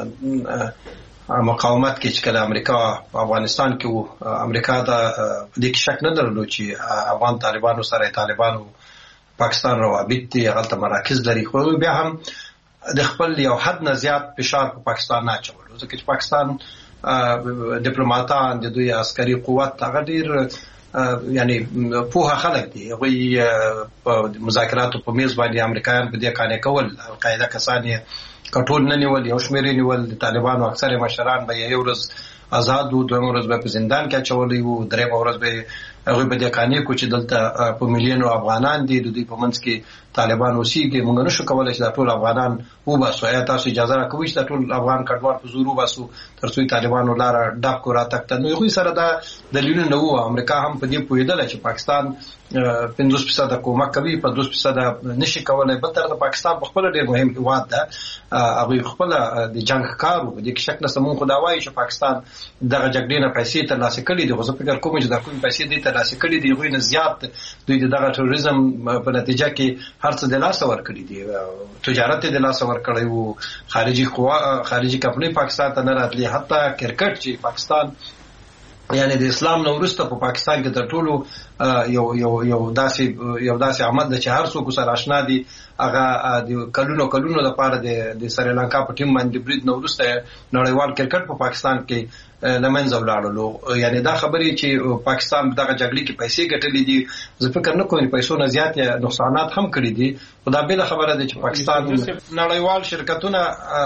مقاومت کې چې کله امریکا په افغانستان کې وو، امریکا دا دې کې شک نه درلود چې افغان طالبانو سره طالبانو پاکستان روابط دي، هغه مراکز لري، خو بیا هم د خپل یو حد نه زیات فشار په پاکستان نه اچولو، ځکه چې پاکستان ډیپلوماټان د دوی عسکري قوت هغه ډیر یعنی پوهه خلک دي، هغوی په مذاکراتو په میز باندې امریکایان په دې قانع کول، القاعده کسان یې کټول نه نیول، یو شمېر یې نیول، د طالبانو اکثر مشران به یو ورځ آزاد وو، دویمه ورځ به په زندان کې اچولی وو، دریمه ورځ به هغوی به دې قانع کو چې دلته په میلیونو افغانان دي، د دوی په منځ کې طالبان اوسېږي، موږ نشو کولی چې دا ټول افغانان وباسو. آیا تاسو اجازه راکوئ چې دا ټول افغان کډوال په زور وباسو تر څو طالبانو لاره ډاک کو راتګ ته؟ نو هغوی سره دا دلیلونه نه وو. امریکا هم په دې پوهېدله چې پاکستان 50% کومک کوي، 50% نشي کولی. بل طرف پاکستان په خپله ډېر مهم هېواد ده، هغوی خپله د جنګ ښکار وو، په دې کې شک نشته. مونږ خو دا وایو چې پاکستان دغه جګړې نه پیسې ترلاسه کړي دي، خو زه فکر کوم چې دا کومې پیسې دې ترلاسه کړي دي هغوی نه زیات دوی د دغه تروریزم په نتیجه کې هر څه د لاسه ورکړي دي، تجارت یې د لاسه ورکړی وو، خارجي کمپنۍ پاکستان ته نه راتلې، حتی کرکټ چې پاکستان یعنی د اسلام نه وروسته په پاکستان کې تر ټولو یو داسې عمل ده چې هر څوک سره آشنا دي، هغه د کلونو لپاره د سریلانکا په ټیم باندې برید نه وروسته نړیوال کرکټ په پاکستان کې له منځه ولاړلو. یعنی دا خبرې چې پاکستان دغه جګړې کې پیسې ګټلې دي، زه فکر نه کوم پیسو نه زیات نقصانات هم کړي دي. خو دا بله خبره ده چې پاکستان نړیوال شرکتونه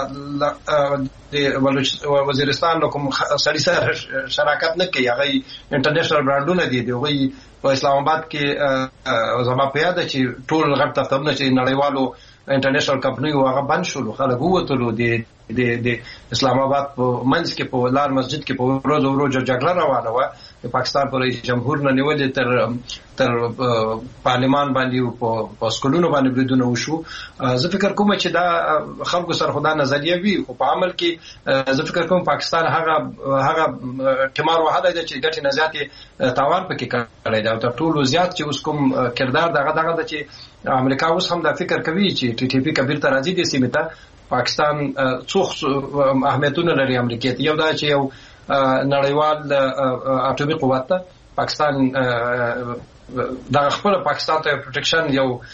د وزیرستان له کوم سړي سره شراکت نه کوي، هغه انټرنیشنل برانډونه دي، هغوی په اسلام آباد کې زما په یاد چې ټول غټ دفترونه چې نړیوالو انټرنیشنل کمپنیو هغه بند شولو، خلک ووتلو. د اسلام آباد په منځ کې په لار مسجد کې په ورځ جګړه روانه وه، د پاکستان په رئیس جمهور نه نیولې تر پارلمان باندې په سکولونو باندې بریدونه وشو. زه فکر کوم چې دا خلکو سره خو دا نظریه وي، خو په عمل کې زه فکر کوم پاکستان هغه ټمار وهلی دی چې ګټې نه زیاتې تاوان پکې کړی دی، او تر ټولو زیات چې اوس کوم کردار دغه ده چې امریکا اوس هم دا فکر کوي چې ټي ټي پي کبیر ته راځي دې سیمې ته. پاکستان څو اهمیتونه لري امریکا ته، یو دا چې یو نړیوال اټومي قوت ده، پاکستان دا خپل پاکستان ته پروټیکشن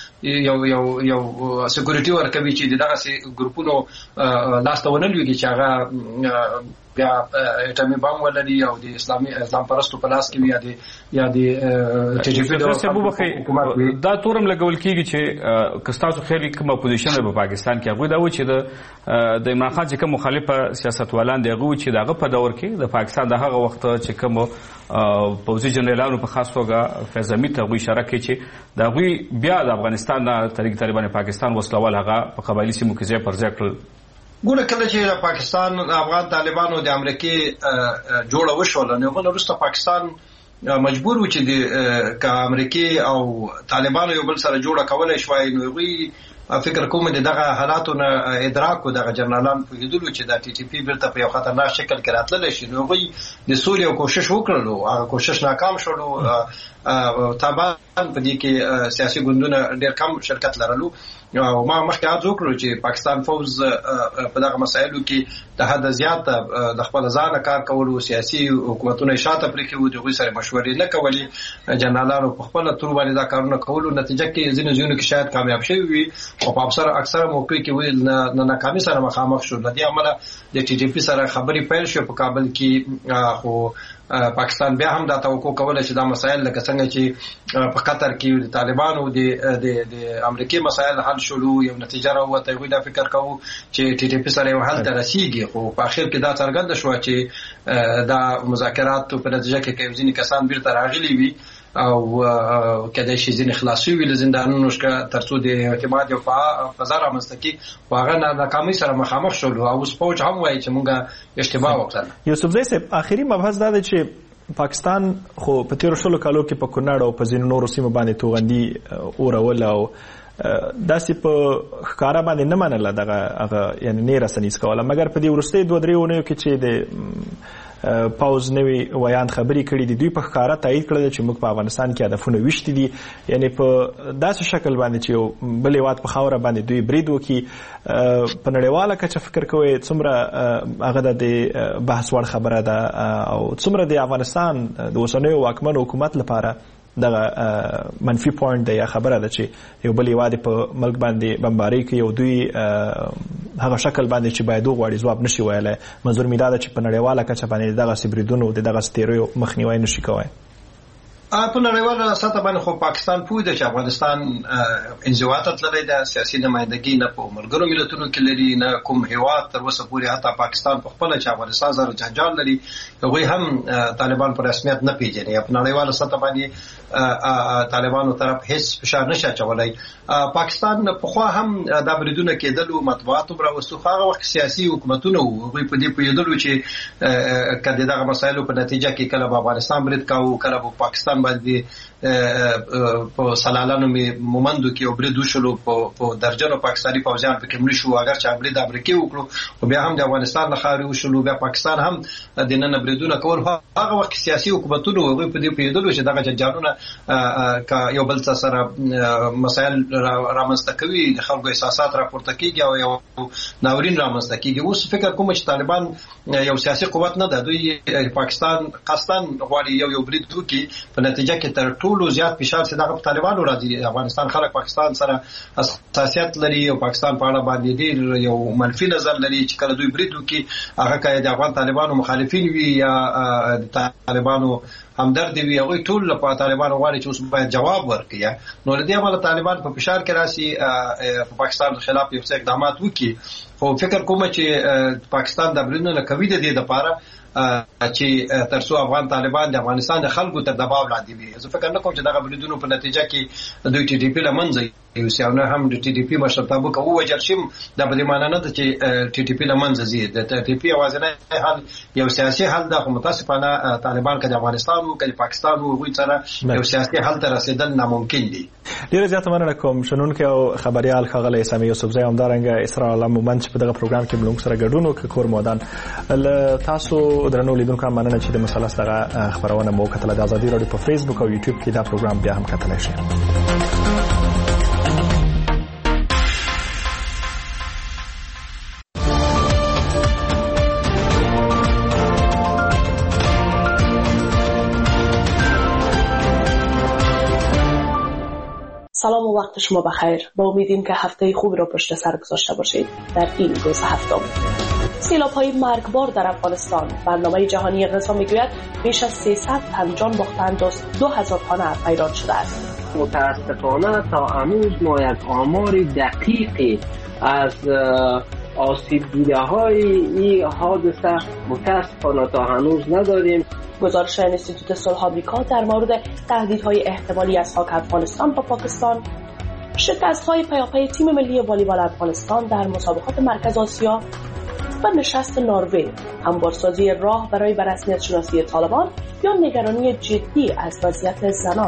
یو سکیورټي ورکوي چې دغه سي ګروپونو لاس ته ونه لويږي چې هغه بیا اټومي بم ولري او د اسلام پرستو په لاس کې وي یا د ټي ټي پي دا تورم لګول کیږي چې کستاسو خېلی کومه پوزیشن په پاکستان کې هغه دا و چې د عمران خان چې کوم مخالفه سیاستوالان دی هغه چې دغه په دور کې د پاکستان دغه وخت چې کوم پوزي جنرالانو په خاص توګه فیض حمید ته اشاره کوي چې دا غوي بیا د افغانستان نه طریق طالبان پاکستان وسلوال هغه په قبایلی سیمو کې ځای پر ځای کړل. ګوره کله چې پاکستان افغان طالبانو د امریکای جوړه وشول، نو وروسته پاکستان مجبور و چې د امریکای او طالبانو یو بل سره جوړه کولای شوی. نو غوي فکر کوم دغه حالاتو نه ادراک او دغه جنرالان په لیدلو چې د ټي ټي پی بیرته په یو خطرناک شکل کې راتللی شي، نو غوي د سولې او کوشش وکړلو، هغه کوشش ناکام شولو. طالبان په دې کې سیاسي ګوندونه ډېر کم شرکت لرلو، او ما مخکې عرض وکړو چې پاکستان فوز په دغه مسایلو کې د حد زیات د خپل ځان کار کولو، سیاسي حکومتونه شاته پرې کې وو، دغوی سره مشورې نه کولې، جنرالانو په خپل تور باندې دا کارونه کولو، نتیجه کې ځینو کې شاید کامیاب شوي وي، او په اکثره موقع کې ویل نه ناکامي سره مخامخ شو. د دې عمله د ټي ټي پي سره خبرې پیل شو په کابل کې، خو پاکستان بیا هم دا توقع کوله چې دا مسایل لکه څنګه چې په قطر کې د طالبانو د امریکای مسایل حل شولو، یو نتیجه راوته. دوی دا فکر کوو چې ټي ټي پي سره یو حل ته رسیږي، خو په اخر کې دا څرګنده شو چې دا مذاکرات په نتیجه کې ځینې کسان بیرته راغلي وي او کله چې ځینې خلاصي وي له زندانونو څخه ترڅو د اعتماد او فضا رامنځته کړي، هغه ناکامۍ سره مخامخ شول. او اوس فوج هم وایي چې موږ اشتباه وکړل. یوسف زی صاحب، آخري مبحث دا دی چې پاکستان خو په تیرو 20 کالو کې په کونړ او په ځینو نورو سیمو باندې توغندي اورول او داسې په ښکارا باندې نه منله دغه یعنی نه رسنیز کوله، مګر په دې وروستۍ 2-3 اونیو کې چې د پاوز نوی ویان خبري کړي دي، دوی په ښکارا تایید کړل چې موږ په افغانستان کې هدفونه وشتي دي، یعنی په داسې شکل باندې چې یو بل هیواد په خاوره باندې دوی برید وکړي. په نړیواله کچه فکر کوئ څومره هغه د بحث وړ خبره ده او څومره د افغانستان د اوسنیو واکمن حکومت لپاره دغه منفي پوینټ دی یا خبره ده چې یو بل هیواد په ملک باندې بمباري کوي او دوی هغه شکل باندې چې باید وغواړي ځواب نشي ویلی. منظور مې دا ده چې په نړیواله کچه باندې دغسې بریدونو د دغسې تیریو مخنیوی نشي کوی. په نړیواله سطح باندې خو پاکستان پوه دی چې افغانستان انزوا ته تللی ده، سیاسي نمایندګي نه په ملګرو ملتونو کې لري نه کوم هیواد تر اوسه پورې، حتی پاکستان په خپله چې افغانستان سره جنجال لري هغوی هم طالبان په رسمیت نه پیژني. په نړیواله سطح باندې طالبانو طرف هیڅ فشار نشي اچولی. پاکستان پخوا هم دا بریدونه کېدلو، مطبوعات هم راوستو، خو هغه وخت سیاسي حکومتونه وو، هغوی په دې پوهېدلو چې که د دغه مسایلو په نتیجه کې کله به افغانستان برید کوو، کله به پاکستان باندې په سلالانو مومندو کې او برید وشلو، په درجنو پاکستاني پوځیان پکې مړه شو، اگر چې برید امریکای وکړو او بیا هم د افغانستان له خاورې وشلو، بیا پاکستان هم د نن بریدونه کول. هغه وخت سیاسي حکومتونو هغوی په دې پوهېدلو چې دغه جنجالونه که یو بل څه سره مسایل رامنځته کوي، د خلکو احساسات راپورته کېږي او یو ناورین رامنځته کېږي. اوس فکر کوم چې طالبان یو سیاسي قوت نه ده، دوی پاکستان قصداً غواړي یو برید وکړي، په نتیجه کې تر ټولو زیات فشار چې دغه طالبانو راځي. افغانستان خلک پاکستان سره حساسیت لري او پاکستان په اړه باندې ډېر یو منفي نظر لري چې کله دوی برید وکړي، هغه که د افغان طالبانو مخالفین وي یا د طالبانو همدرد وي، هغوی ټول له طالبانو غواړي چې اوس باید جواب ورکړي. نو له دې امله طالبان په فشار کې راشي په پاکستان خلاف یو څه اقدامات وکړي. خو فکر کوم چې پاکستان د بریدونو کوي د دې لپاره چې ترڅو افغان طالبان د افغانستان د خلکو تر دباو لاندې وي. زه فکر نه کوم چې دغه بریدونو په نتیجه کې دوی ټي ډي پی له منځه یوسي او نه هم د ټي ډي پي مشرتابه که ووژل شي، دا په دې معنی نه ده چې ټي ډي پي له منځه ځي. د ټي ډي پي یوازینی حل یو سیاسي حل ده، خو متاسفانه طالبان که د افغانستان و که د پاکستان و هغوی سره یو سیاسي حل ته رسېدل ناممکن دي. ډېره زیاته مننه کوم شنونکی او خبریال ښاغلی سمیع یوسفزی، همدارنګه اسرار عالم مومند چې په دغه پروګرام کې موږ سره ګډون وکړ. کور مودان له تاسو درنو لیدونکو مننه چې د مثلث دغه خبرونه مو کتله. د ازادي راډیو په فیسبوک او یوټیوب کې دا پروګرام بیا هم کتلی شئ. سلام و وقت شما بخیر. با امیدیم که هفته خوبی را پشت سر گذاشته باشید. در این روز هفتم سیلاب‌های مرگبار در افغانستان، برنامه جهانی غذا میگوید بیش از 300 تن جان باختند و 2000 خانه ویران شده است. متاسفانه تا هنوز ما یک آمار دقیقی از آسیب دیده‌های این حادثه متاسفانه تا هنوز نداریم. گزارش انستیتوت صلح آمریکا در مورد تهدیدهای احتمالی از خاک افغانستان با پاکستان، شکست‌های پیاپی تیم ملی والیبال افغانستان در مسابقات مرکز آسیا و نشست نروژ، هموارسازی راه برای به رسمیت شناسی طالبان یا نگرانی جدی از وضعیت زنان.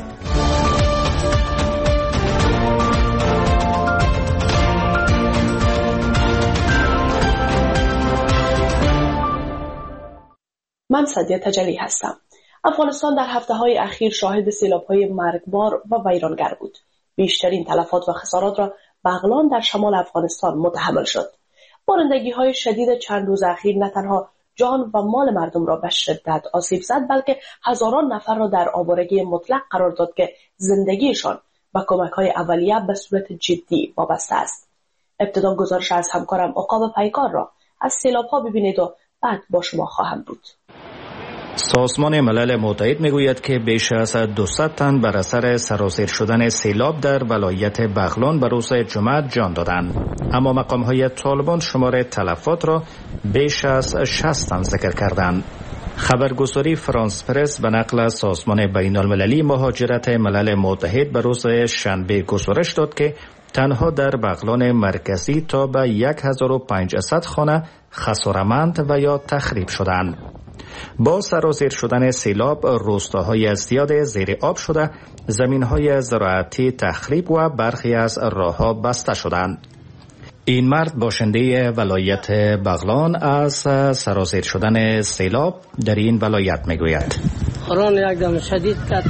من سعدیه تجلی هستم. افغانستان در هفته‌های اخیر شاهد سیلاب‌های مرگبار و ویرانگر بود. بیشترین تلفات و خسارات را بغلان در شمال افغانستان متحمل شد. بارندگی‌های شدید چند روز اخیر نه تنها جان و مال مردم را به شدت آسیب زد، بلکه هزاران نفر را در آوارگی مطلق قرار داد که زندگیشان و کمک‌های اولیه به صورت جدی وابسته است. ابتدا گزارش از همکارم عقاب پیکار را از سیلاب‌ها ببینید و بعد با شما خواهم بود. سازمان ملل متحد میگوید که بیش از 200 تن بر اثر سرازیر شدن سیلاب در ولایت بغلان به روز جمعه جان دادند، اما مقام‌های طالبان شمار تلفات را بیش از 60 تن ذکر کردند. خبرگزاری فرانس پرس به نقل از سازمان بین‌المللی مهاجرت ملل متحد به روز شنبه گزارش داد که تنها در بغلان مرکزی تا به 1500 خانه خسارمند و یا تخریب شدند. با سرازیر شدن سیلاب روستاهای زیاد زیر آب شده، زمینهای زراعتی تخریب و برخی از راهها بسته شدند. این مرد باشنده ولایت بغلان از سرازیر شدن سیلاب در این ولایت میگوید. باران یکدم شدید کرد،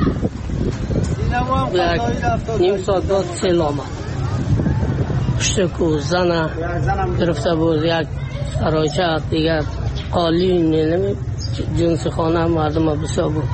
نیم ساعت بعد سیلاب آمد. پشت کوه زن گرفته بود، یک سرایچه دیگر قالی جنس خانه مردم بسیار بود.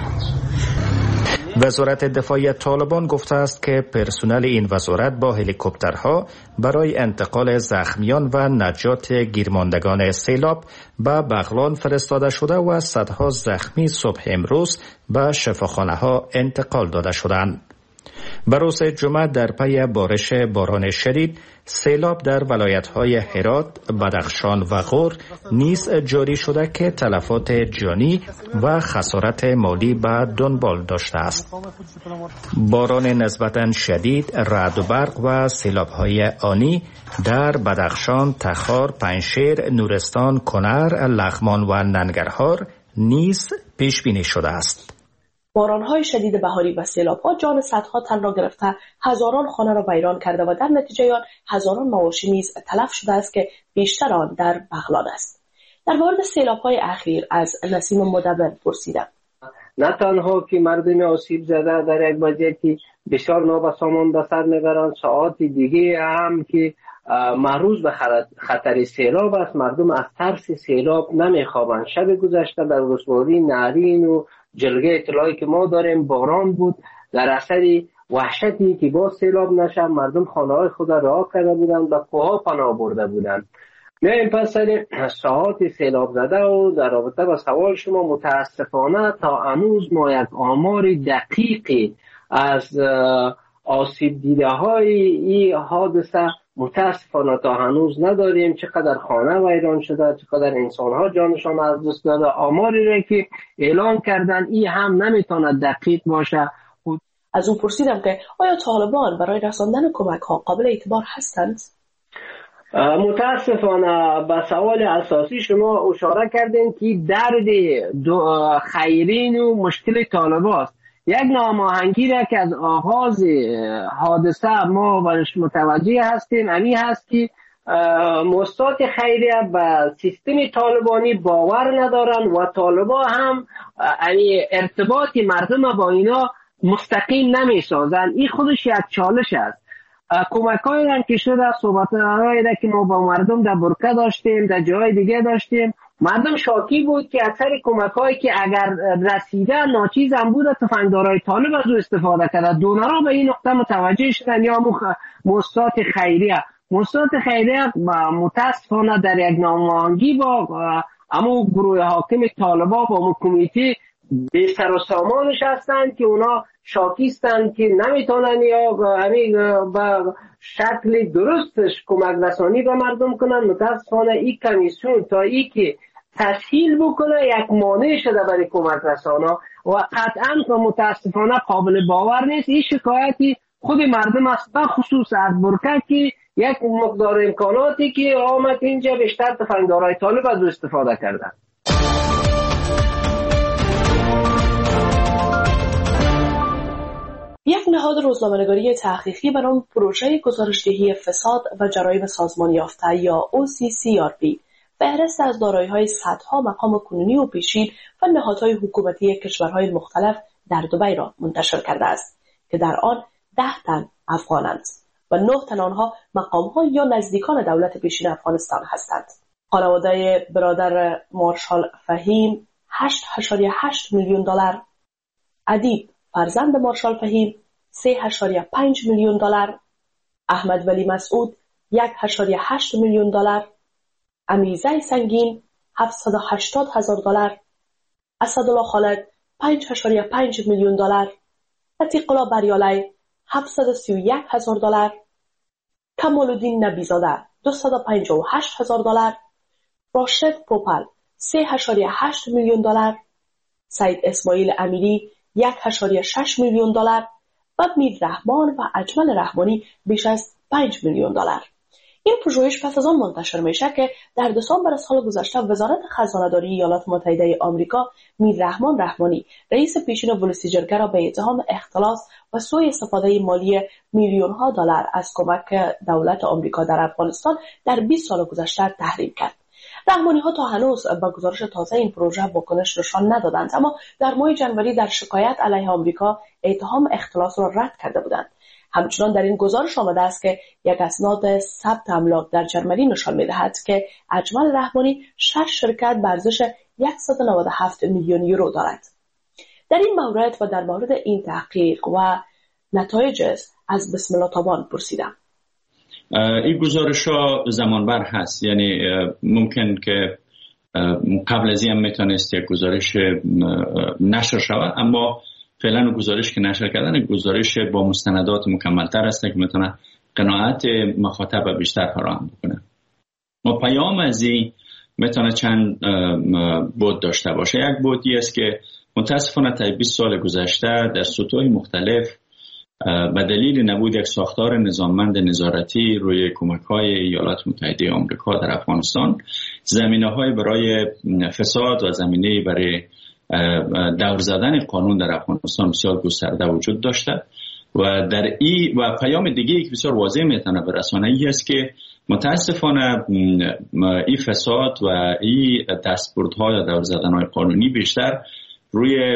وزارت دفاع طالبان گفته است که پرسنل این وزارت با هلیکوپترها برای انتقال زخمیان و نجات گیرماندگان سیلاب به بغلان فرستاده شده و صدها زخمی صبح امروز به شفاخانه‌ها انتقال داده شدند. به روز جمعه در پی بارش باران شدید، سیلاب در ولایت‌های هرات، بدخشان و غور نیز جاری شده که تلفات جانی و خسارت مالی به دنبال داشته است. باران نسبتاً شدید، رعد و برق و سیلاب‌های آنی در بدخشان، تخار، پنجشیر، نورستان، کنر، لغمان و ننگرهار نیز پیش بینی شده است. باران‌های شدید بهاری و سیلاب‌ها جان صدها تن را گرفته، هزاران خانه را ویران کرده و در نتیجه آن هزاران مواشی نیز تلف شده است که بیشتر آن در بغلان است. در مورد سیلاب‌های اخیر از نسیم مدبر پرسیدم. نه تنها که مردم آسیب زده در یک وضعیتی بسیار نابسامان به سر میبرند، ساعات دیگه هم که معروض به خطر سیلاب است، مردم از ترس سیلاب نمیخوابند. شب گذشته در ولسوالی نارین و جلگه اطلاعی که ما داریم باران بود، در اثر وحشتی که با سیلاب نشه مردم خانه‌های خود را رها کرده بودند و کوه‌ها پناه برده بودند. میایم پس سر ساعات سیلاب زده و در رابطه با سوال شما، متاسفانه تا هنوز ما یک آمار دقیقی از آسیب دیده های این حادثه متاسفانه تا هنوز نداریم. چقدر خانه ویران شده، چقدر انسان‌ها جانشان از دست داده، آماری را که اعلان کردن این هم نمیتونه دقیق باشه. از او پرسیدم که آیا طالبان برای رساندن کمک‌ها قابل اعتبار هستند؟ متاسفانه به سوال اساسی شما اشاره کردین که درد خیرین و مشکل طالبان است. یک ناهماهنگی را که از آغاز حادثه ما برش متوجه هستیم امی هست که مؤسسات خیریه به سیستم طالبانی باور ندارن و طالبان هم ارتباط مردم با اینا مستقیم نمی سازن. این خودش یک چالش است. کمک‌هایی را که شده، صحبت‌هایی را که ما با مردم در برکه داشتیم، در جای دیگه داشتیم، مردم شاکی بود که اکثر کمک‌هایی که اگر رسیده ناچیز هم بود، تفنگدارای طالب از او استفاده کرده. دونرها به این نقطه متوجه شدن یا مؤسسات خیریه متاسفانه در یک ناهماهنگی با اما گروه حاکم طالبان با کمیته به سر و سامانش هستند که اونا شاکیستند که نمیتونن یا با شکل درستش کمک رسانی به مردم کنن. متاسفانه این کمیسیون تا ای که تسهیل بکنه یک مانع شده برای کمک رسانا و قطعا متاسفانه قابل باور نیست. این شکایتی خود مردم است، به خصوص از برکه که یک مقدار امکاناتی که آمد اینجا بیشتر تفنگدارای طالب از استفاده کردن. یک نهاد روزنامه‌نگاری تحقیقی به نام پروژه گزارشدهی فساد و جرایم سازمان یافته یا OCCRP فهرست از دارایی‌های صدها مقام کنونی و پیشین و نهادهای حکومتی کشورهای مختلف در دبی را منتشر کرده است که در آن 10 تن افغانند و 9 تن آنها مقام‌ها یا نزدیکان دولت پیشین افغانستان هستند. خانواده برادر مارشال فهیم 8.8 میلیون دلار، ادیب فرزند مارشال فهیم 3.5 میلیون دلار، احمد ولی مسعود 1.8 میلیون دلار، امیرزی سنگین 780,000 دلار، اسدالله خالد 5.5 میلیون دلار، عتیق الله بریالی 731,000 دلار، کمالالدین نبیزاده 258,000 دلار، راشد پوپل 3.8 میلیون دلار، سید اسماعیل امیری 1.6 میلیون دلار و میر رحمان و اجمل رحمانی بیش از 5 میلیون دلار. این پژوهش پس از آن منتشر میشه که در دسامبر سال گذشته وزارت خزانه‌داری ایالات متحده آمریکا میررحمان رحمانی رئیس پیشین ولسیجرگه را به اتهام اختلاس و سوء استفاده مالی میلیون‌ها دلار از کمک دولت آمریکا در افغانستان در 20 سال گذشته تحریم کرد. رحمانی‌ها تا هنوز با گزارش تازه این پروژه واکنش نشان ندادند، اما در ماه جنوری در شکایت علیه آمریکا اتهام اختلاس را رد کرده بودند. همچنان در این گزارش آمده است که یک اسناد ثبت املاک در جرمنی نشان می‌دهد که اجمل رحمانی 6 شرکت به ارزش 197 میلیون یورو دارد. در این مورد و در مورد این تحقیق و نتایج از بسم الله تابان پرسیدم. این گزارش ها زمانبر هست، یعنی ممکن که قبل از این هم میتونست یک گزارش نشر شود، اما فعلا گزارش که نشر کردن گزارش با مستندات مکملتر است که میتونه قناعت مخاطب بیشتر فراهم بکنه. ما پیام از این میتونه چند بود داشته باشه. یک بودی است که متاسفانه تا 20 سال گذشته در سطوح مختلف به دلیل نبود یک ساختار نظاممند نظارتی روی کمک‌های ایالات متحده آمریکا در افغانستان، زمینه‌های برای فساد و زمینه برای دور زدن قانون در افغانستان بسیار گسترده وجود داشته و در این و پیام دیگه‌ای که بسیار واضح میتونه برسانه ای است که متاسفانه این فساد و این دستبردها یا دور زدن‌های قانونی بیشتر روی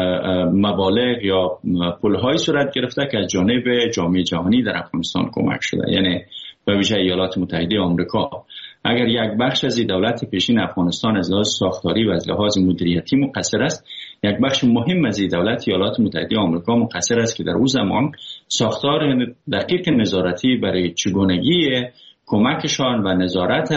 مبالغ یا پول‌های صورت گرفته که از جانب جامعه جهانی در افغانستان کمک شده، یعنی به ویژه ایالات متحده آمریکا. اگر یک بخش از دولت پیشین افغانستان از لحاظ ساختاری و از لحاظ مدیریتی مقصر است، یک بخش مهم از دولت ایالات متحده آمریکا مقصر است که در اون زمان ساختار دقیق نظارتی برای چگونگی کمکشان و نظارت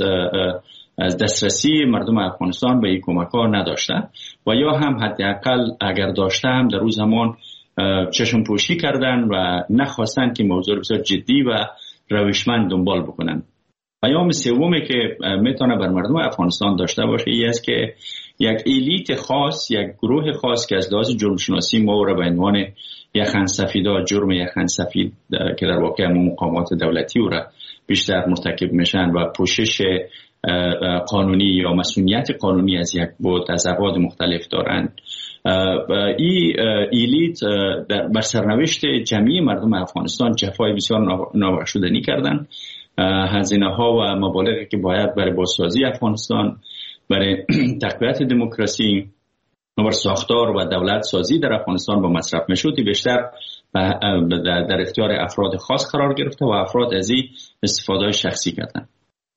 از دسترسی مردم افغانستان به این کمک‌ها نداشتند و یا هم حداقل اگر داشته هم در اون زمان چشم پوشی کردن و نخواستن که موضوع بسیار جدی و روشمند دنبال بکنن. پیام سومی که میتونه بر مردم افغانستان داشته باشه این است که یک الیت خاص، یک گروه خاص که از لحاظ جرم شناسی ما را به عنوان یخن سفیدا، جرم یخن سفید که در واقع مقامات دولتی او را بیشتر مرتکب میشن و پوشش قانونی یا مسئولیت قانونی از یک بود از ابعاد مختلف دارند. این الیت بر سرنوشت جمعی مردم افغانستان جفای بسیار نابخشودنی کردند. هزینه ها و مبالغی که باید برای بازسازی افغانستان، برای تقویت دموکراسی و بر ساختار و دولت سازی در افغانستان با مصرف میشد بیشتر در اختیار افراد خاص قرار گرفته و افراد از این استفاده شخصی کردند.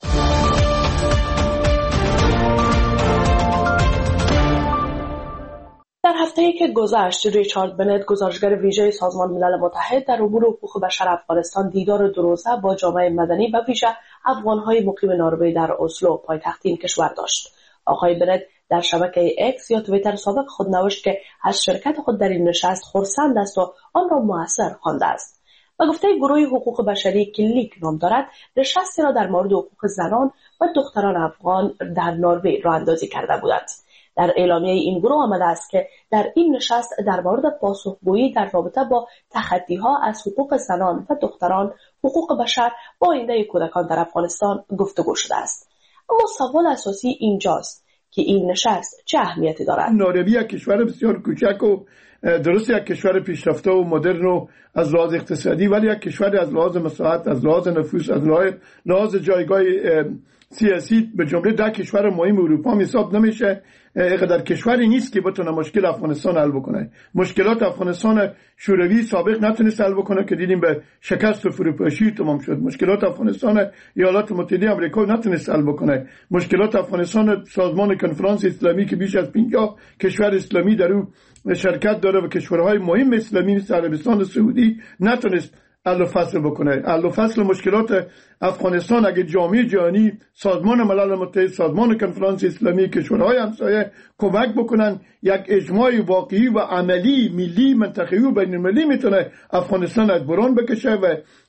در هفته‌ای که گذشت، ریچارد بنت، گزارشگر ویژه سازمان ملل متحد در امور حقوق بشر افغانستان، دیدار دو روزه با جامعه مدنی و ویژه افغان‌های مقیم نروژ در اسلو، پایتخت این کشور داشت. آقای بنت در شبکه اکس یا توییتر سابق خود نوشت که از شرکت خود در این نشست خرسند است و آن را موثر خوانده است. و گفته گروه حقوق بشری که لیک نام دارد، نشستی را در مورد حقوق زنان و دختران افغان در نروژ راه اندازی کرده بودند. در اعلامیه این گروه آمده است که در این نشست در مورد پاسخگویی در رابطه با تخطی‌ها از حقوق زنان و دختران، حقوق بشر و آینده کودکان در افغانستان گفتگو شده است. اما سوال اساسی اینجاست که این نشست چه اهمیتی دارد؟ نروژ یک کشور بسیار کوچک و درست یک کشور پیشرفته و مدرن و از لحاظ اقتصادی، ولی یک کشور از لحاظ مساحت، از لحاظ نفوس، از لحاظ جایگاه سیاسی به جمله ده کشور مهم اروپا حساب نمیشه. اینقدر کشوری نیست که بتونه مشکل افغانستان حل بکنه. مشکلات افغانستان شوروی سابق نتونست حل بکنه که دیدیم به شکست و فروپاشی تمام شد. مشکلات افغانستان ایالات متحده آمریکا نتونست حل بکنه. مشکلات افغانستان سازمان کنفرانس اسلامی که بیش از 50 کشور اسلامی در او شرکت داره و کشورهای مهم اسلامی مثل عربستان سعودی نتونست حل و فصل بکنه. حل و فصل مشکلات افغانستان اگه جامعه جهانی، سازمان ملل متحد، سازمان کنفرانس اسلامی، کشورهای همسایه کمک بکنن، یک اجماع واقعی و عملی ملی، منطقه‌ای و بین‌المللی میتونه افغانستان از برون بکشه و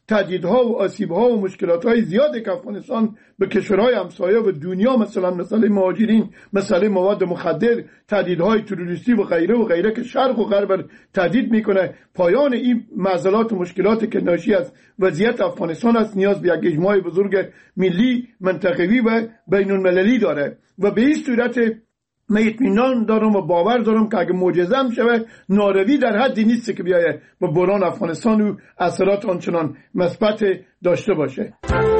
تهدیدها و آسیبها و مشکلاتهای زیادی که افغانستان به کشورهای همسایه و دنیا مثلا مسئله مهاجرین، مسئله مواد مخدر، تهدیدهای تروریستی و غیره که شرق و غرب تهدید میکنه، پایان این معضلات و مشکلاتی که ناشی از وضعیت افغانستان است نیاز به یک اجماع بزرگ ملی، منطقوی و بین المللی داره و به این صورت من اطمینان دارم و باور دارم که اگه معجزه هم شوه ناروی در حدی نیست که بیایه به بحران افغانستان و اثرات آنچنان مثبت داشته باشه.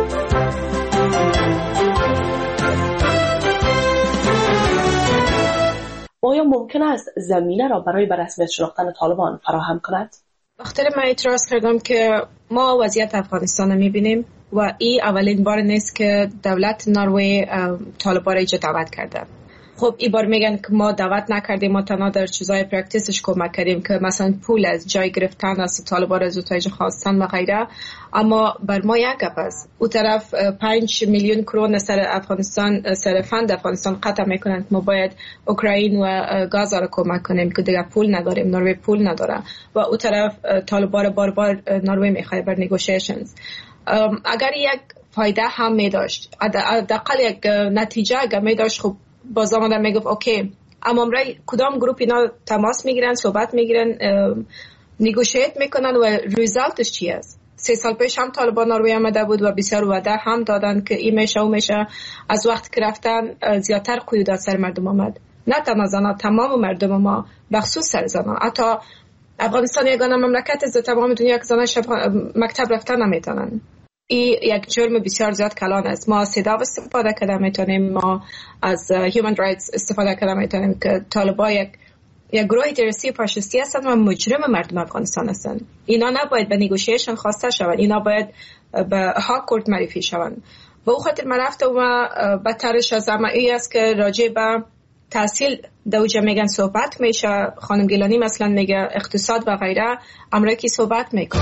آیا ممکن است زمینه را برای به رسمیت شناختن طالبان فراهم کند؟ وقتی من اعتراض کردم که ما وضعیت افغانستان میبینیم و این اولین بار نیست که دولت نروژ طالبان را اینجا دعوت کرده. خب این بار میگن که ما دعوت نکردیم، ما تنها در چیزای پرکتیسش کمک کردیم که مثلا پول از جای گرفتن از طالبان از اوتایج خواستن و غیره. اما بر ما یک گپ است، او طرف 5 میلیون کرون سر افغانستان، سر فند افغانستان قطع میکنند. ما باید اوکراین و گاز را کمک کنیم که دیگه پول نداریم، نروژ پول نداره و او طرف طالبان بار نروژ میخواد بر نیگوشیشنز. اگر یک فایده هم می داشت، حداقل یک نتیجه اگر می داشت، خب باز آمدن میگفت اوکی، اما امرای کدام گروپ اینا تماس میگیرن، صحبت میگیرن، نیگوشیت میکنن و ریزالتش چی است؟ 3 سال پیش هم طالبان نروژ آمده بود و بسیار وعده هم دادن که این میشه و میشه. از وقت که رفتن زیادتر قیودات سر مردم آمد، نه تنها زنان، تمام مردم ما، بخصوص سر زنان. حتی افغانستان یگانه مملکت از تمام دنیا که زنان مکتب رفتن نمیتونن. این یک جرم بسیار زیاد کلان است. ما از صدا استفاده کرده میتونیم، ما از هیومن رایتس استفاده کرده میتونیم که طالبان یک گروه تروریستی فاشیستی هستند و مجرم مردم افغانستان هستند. اینا نباید به نیگوشیشن خواسته شوند، اینا باید به ها کورت معرفی شوند. و او خاطر من رفته و بدترش از همه ای است که راجع به تحصیل دوجه میگن صحبت میشه. خانم گیلانی مثلا میگه اقتصاد و غیره، امریکی صحبت میکنه.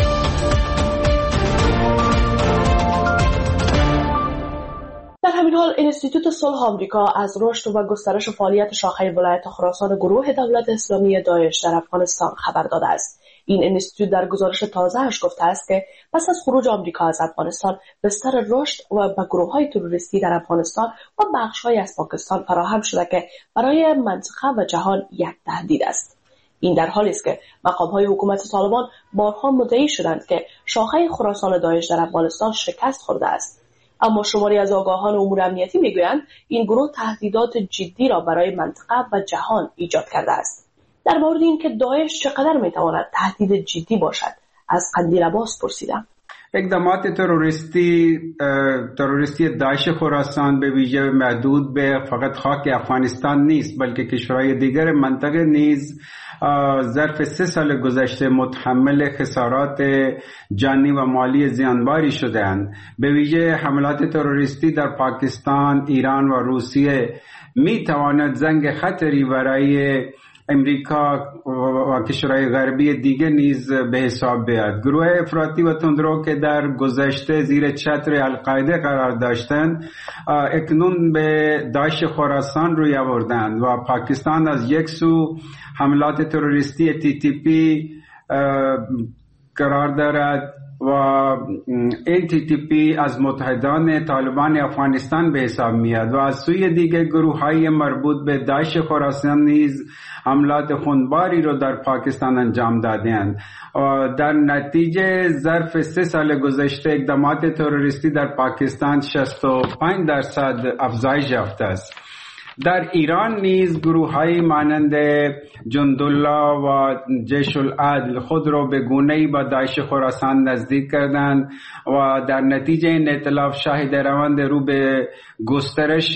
در همین حال انستیتوت صلح آمریکا از رشد و گسترش فعالیت شاخه ولایت خراسان گروه دولت اسلامی داعش در افغانستان خبر داده است. این انستیتوت در گزارش تازه‌اش گفته است که پس از خروج آمریکا از افغانستان بستر رشد و به گروه‌های تروریستی در افغانستان و بخش‌هایی از پاکستان فراهم شده که برای منطقه و جهان یک تهدید است. این در حالی است که مقام‌های حکومت طالبان بارها مدعی شدند که شاخه خراسان داعش در افغانستان شکست خورده است. اما شماری از آگاهان امور امنیتی میگویند این گروه تهدیدات جدی را برای منطقه و جهان ایجاد کرده است. در مورد اینکه داعش چقدر میتواند تهدید جدی باشد از قندیل عباس پرسیدم. اقدامات تروریستی داعش خراسان به ویژه محدود به فقط خاک افغانستان نیست، بلکه کشورهای دیگر منطقه نیز ظرف 3 سال گذشته متحمل خسارات جانی و مالی زیانباری شده‌اند. به ویژه حملات تروریستی در پاکستان، ایران و روسیه می تواند زنگ خطری برای امریکا و کشورهای غربی دیگه نیز به حساب بیاد. گروه افراطی و تندرو که در گذشته زیر چتر القاعده قرار داشتند اکنون به داعش خراسان روی آوردند و پاکستان از یک سو حملات تروریستی TTP قرار دارد و این TTP از متحدان طالبان افغانستان به حساب میاد و از سوی دیگر گروه‌های مربوط به داعش خراسان نیز حملات خونباری رو در پاکستان انجام دادند و در نتیجه ظرف 3 سال گذشته اقدامات تروریستی در پاکستان 65% افزایش یافته است. در ایران نیز گروه‌های مانند جندالله و جیش العدل خود را به گونه‌ای با داعش خراسان نزدیک کردند و در نتیجه این ائتلاف شاهد روند رو به گسترش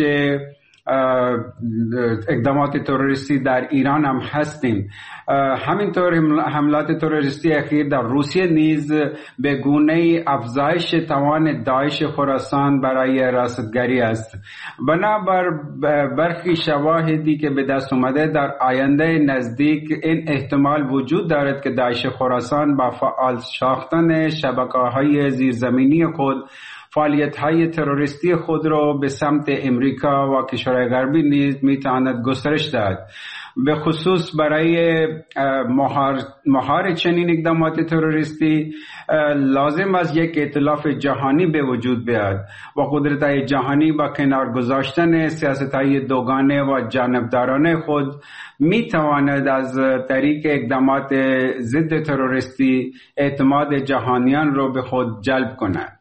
اقدامات تروریستی در ایران هم هستیم. همینطور حملات تروریستی اخیر در روسیه نیز به گونه افزایش توان داعش خراسان برای رصدگری است. بنابر برخی شواهدی که به دست اومده در آینده نزدیک این احتمال وجود دارد که داعش خراسان با فعال ساختن شبکه‌های زیرزمینی خود فعالیت‌های تروریستی خود را به سمت امریکا و کشورهای غربی نیز می‌تواند گسترش دهد به خصوص برای مهار چنین اقدامات تروریستی لازم است یک ائتلاف جهانی به وجود بیاید و قدرت‌های جهانی با کنار گذاشتن سیاست‌های دوگانه و جانبدارانه خود می تواند از طریق اقدامات ضد تروریستی اعتماد جهانیان را به خود جلب کند.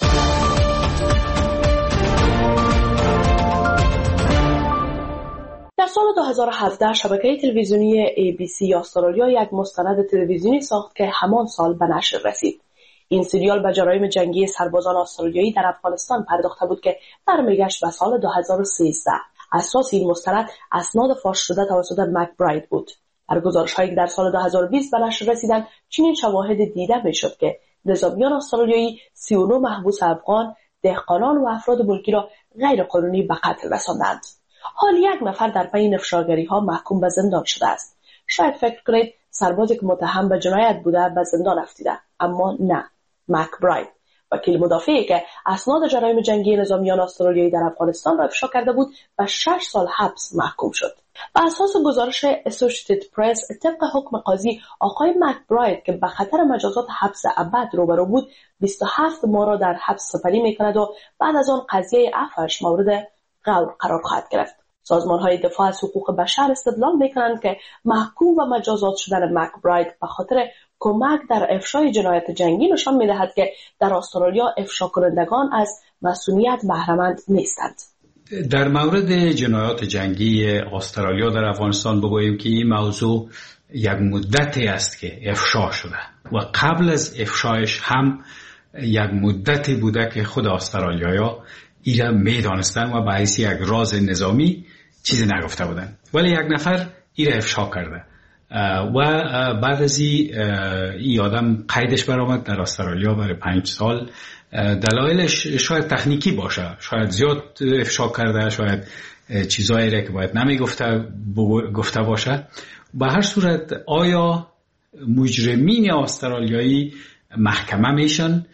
در سال 2017 شبکه تلویزیونی ABC استرالیا یک مستند تلویزیونی ساخت که همان سال به نشر رسید. این سریال به جرایم جنگی سربازان استرالیایی در افغانستان پرداخته بود که برمیگشت به سال 2013. اساس این مستند اسناد فاش شده توسط مکبراید بود. در گزارش‌هایی که در سال 2020 به نشر رسیدند، چنین شواهد دیده می‌شد که نظامیان استرالیایی 39 محبوس افغان، دهقانان و افراد ملکی را غیرقانونی به قتل رساندند. حال یک نفر در پی افشاگری‌ها محکوم به زندان شده است. شاید فکر کنید سربازی که متهم به جنایت بوده به زندان رفته، اما نه. مکبراید، وکیل مدافعی که اسناد جرایم جنگی نظامیان استرالیایی در افغانستان را افشا کرده بود، به 6 سال حبس محکوم شد. بر اساس گزارش اسوسییتد پرس، طبق حکم قاضی، آقای مکبراید که به خطر مجازات حبس ابد روبرو بود، 27 ماه را در حبس سپری می‌کند و بعد از آن قضیه عفوش مورد غور قرار خواهد گرفت. سازمان‌های دفاع از حقوق بشر استدلال می‌کنند که محکوم و مجازات شدن مکبراید به خاطر کمک در افشای جنایت جنگی نشان می‌دهد که در استرالیا افشا کنندگان از مسئولیت بهره‌مند نیستند. در مورد جنایات جنگی استرالیا در افغانستان بگوییم که این موضوع یک مدتی است که افشا شده و قبل از افشایش هم یک مدتی بوده که خود استرالیایا ایرا میدانستند و به حیث یک راز نظامی چیزی نگفته بودند، ولی یک نفر ایرا افشا کرده و بعد از این آدم قیدش برآمد در استرالیا برای 5 سال. دلایلش شاید تکنیکی باشه، شاید زیاد افشا کرده، شاید چیزایی را که باید گفته باشه. به هر صورت آیا مجرمین استرالیایی محکمه میشن؟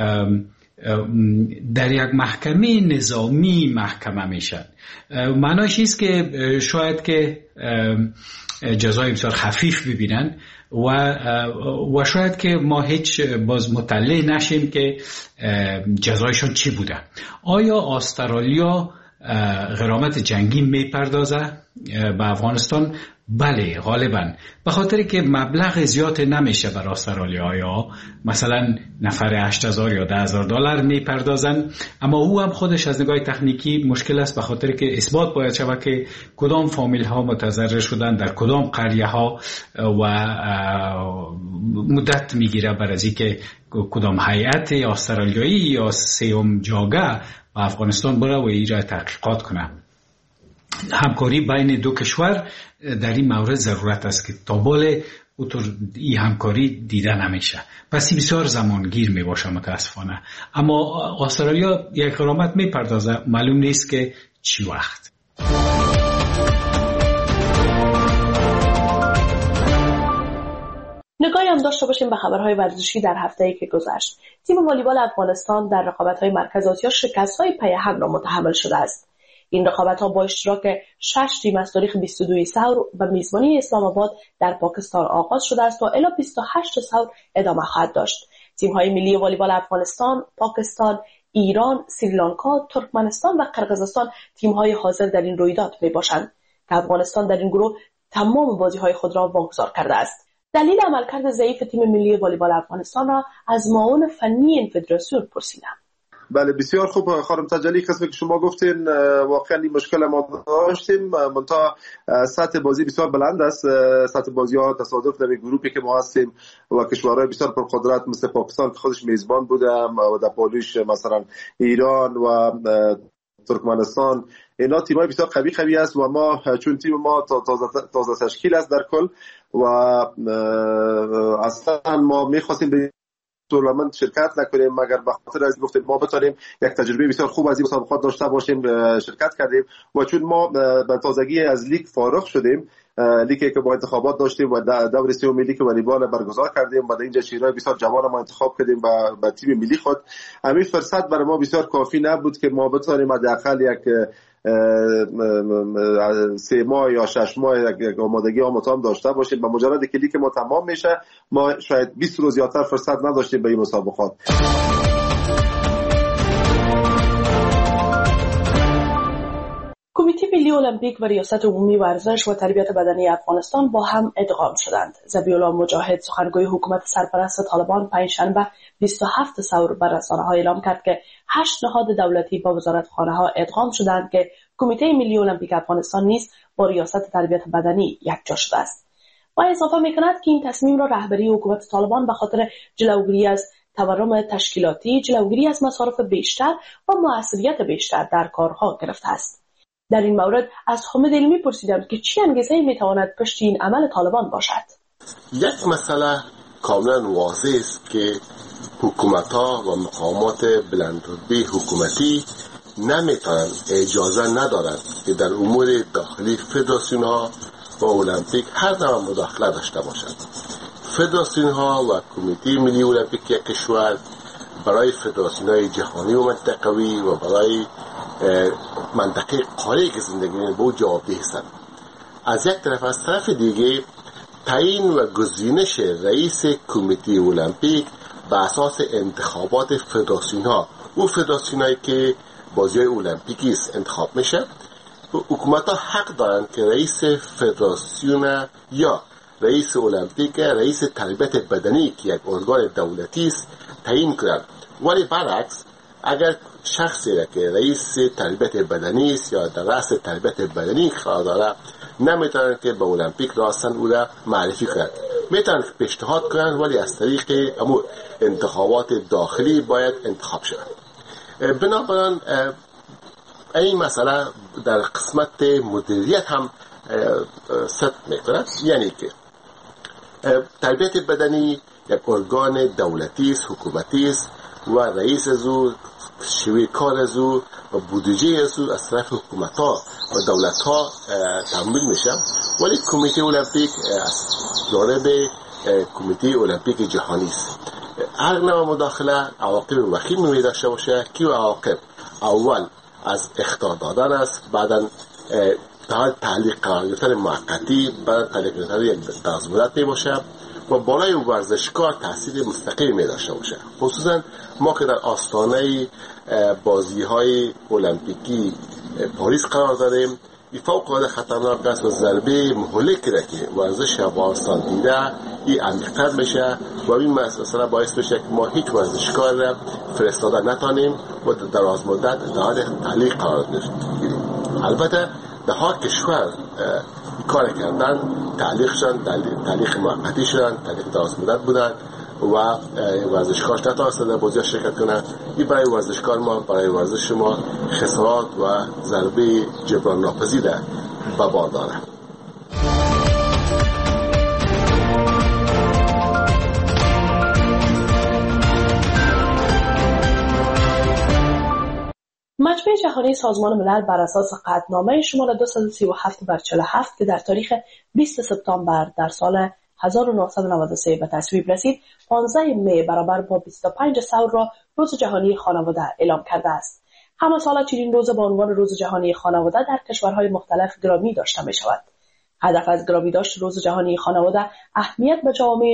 در یک محکمه نظامی محکمه میشن. معناش است که شاید که جزای بسیار خفیف ببینن و شاید که ما هیچ باز مطلع نشیم که جزایشون چی بوده. آیا استرالیا غرامت جنگی میپردازه به افغانستان؟ بله، غالبا به خاطر که مبلغ زیاد نمیشه برای استرالیا، مثلا نفر 8,000 یا 10,000 دلار میپردازن، اما او هم خودش از نگاه تکنیکی مشکل است، به خاطر که اثبات باید شود که کدام فامیل ها متضرر شدن در کدام قریه ها و مدت میگیره برای از اینکه کدام هیئت استرالیایی یا سیوم جاگه و افغانستان بره و ایرا تحقیقات کنه. همکاری بین دو کشور در این مورد ضرورت است که تا بالا اوتر این همکاری دیده نمیشه، پس بسیار زمانگیر می باشه متاسفانه. اما استرالیا یک غرامت می پردازه، معلوم نیست که چی وقت. نگاهی هم داشته باشیم به خبرهای ورزشی در هفته‌ای که گذشت. تیم والیبال افغانستان در رقابت‌های مرکز آسیا شکست‌های پی هم را متحمل شده است. این رقابت‌ها با اشتراک 6 تیم از تاریخ 22 ثور به میزبانی اسلام آباد در پاکستان آغاز شده است و الی 28 ثور ادامه خواهد داشت. تیم‌های ملی والیبال افغانستان، پاکستان، ایران، سریلانکا، ترکمنستان و قرقیزستان تیم‌های حاضر در این رویداد میباشند که افغانستان در این گروه تمام بازی‌های خود را واگذار کرده است. دلیل عملکرد ضعیف تیم ملی والیبال افغانستان را از معاون فنی این فدراسیون پرسیدم. بله، بسیار خوب خانم تجلی. قسمی که شما گفتین واقعا این مشکل ما داشتیم، منتها سطح بازی بسیار بلند است. سطح بازی ها تصادف در گروهی که ما هستیم و کشورهای بسیار پرقدرت مثل پاکستان که خودش میزبان بوده و در پالیش مثلا ایران و ترکمنستان، اینا تیمای بسیار قوی است و ما چون تیم ما تازه تشکیل است در کل و اصلا ما می‌خواستیم به تورنمنت شرکت نکنیم مگر به خاطر از گفتیم ما بتونیم یک تجربه بسیار خوب از این مسابقات داشته باشیم. شرکت کردیم و چون ما به تازگی از لیگ فارغ شدیم، لیگی که با انتخابات داشتیم و دور سوم ملی که والیبال برگزار کردیم و در اینجا شیرای بسیار جوان ما انتخاب کردیم به تیم ملی خود، همین فرصت برای ما بسیار کافی نبود که ما بتونیم حداقل یک 3 ماه یا 6 ماه یک آمادگی آموزان داشته باشیم. با مجرد کلیک ما تمام میشه، ما شاید 20 روز زیادتر فرصت نداشتیم به این مسابقات. کمیته ملی المپیک و ریاست عمومی ورزش و تربیت بدنی افغانستان با هم ادغام شدند. ذبیحالله مجاهد سخنگوی حکومت سرپرست طالبان پنجشنبه 27 ثور بر رسانه‌ها اعلام کرد که 8 نهاد دولتی با وزارتخانه‌ها ادغام شدند که کمیته ملی المپیک افغانستان نیز با ریاست تربیت بدنی یکجا شده است. و اضافه می‌کند که این تصمیم را رهبری حکومت طالبان به خاطر جلوگیری از تورم تشکیلاتی، جلوگیری از مصارف بیشتر و موثریت بیشتر در کارها گرفته است. در این مورد از حامد علمی پرسیدم که چه انگیزه‌ای میتواند پشت این عمل طالبان باشد. یک مسئله کاملا واضح است که حکومت‌ها و مقامات بلندرتبه حکومتی نمیتونن، اجازه ندارند که در امور داخلی فدراسیون‌ها و المپیک هر نوع مداخله داشته باشند. فدراسیون‌ها و کمیته ملی المپیک یک کشور برای فدراسیون‌های جهانی و منطقوی و برای منطقه قاره که زندگی می‌کنند به او جوابدeh هستند. از یک طرف، از طرف دیگه تعیین و گزینش رئیس کمیته المپیک به اساس انتخابات فدراسیون‌ها، او فدراسیون‌هایی که بازی‌های المپیکی انتخاب میشه، حکومت‌ها حق دارند که رئیس فدراسیون یا رئیس المپیک، رئیس تربیت بدنی که یک ارگان دولتی است تعیین کنند. ولی برعکس، اگر شخصی را که رئیس تربیت بدنی است یا در رأس تربیت بدنی قرار داره، نمیتونن که به المپیک راستن او را معرفی کنند. میتونن پیشنهاد کنند ولی از طریق انتخابات داخلی باید انتخاب شود. بنابراین این مسئله در قسمت مدیریت هم ست میکنه، یعنی که تربیت بدنی یک ارگان دولتی است، حکومتی است و رئیس از او، شیوه کار از او و بودجه از او از طرف حکومت‌ها و دولت‌ها تمویل میشه. ولی کمیته المپیک از جانب کمیته المپیک جهانی است. هر نوع مداخله عواقب وخیم می داشته باشه که عواقب اول از اخطار دادن است، بعداً تعلیق قرار گرفتن موقتی، بعد تعلیق گرفتن یک دراز می باشه و بالای ورزشکار تاثیر مستقیم می داشته باشه. خصوصا ما که در آستانه بازی‌های المپیکی پاریس قرار داریم، این فوق العاده خطرناک است و ضربه مهلکی را که ورزش افغانستان دیده این عمیق‌تر میشه و این مسئله باعث میشه که ما هیچ ورزشکار را فرستاده نتانیم و در دراز مدت در حال تعلیق قرار گیریم. البته در هر کشور کار کردن، تعلیق شدن، تعلیق موقتی شدن، تعلیق دراز مدت بودن و ورزشکارش نتوانسته در بازی شرکت کنه. این برای ورزشکار ما، برای ورزش ما خسارات و ضربه جبران ناپذیر به بار داره. مجمع جهانی سازمان ملل بر اساس قطعنامه شماره 237/47 که در تاریخ 20 سپتامبر در سال 1993 به تصویب رسید، 15 می برابر با 25 ثور را روز جهانی خانواده اعلام کرده است. همه سال چنین روز با عنوان روز جهانی خانواده در کشورهای مختلف گرامی داشته می شود. هدف از گرامی داشت روز جهانی خانواده اهمیت جامعه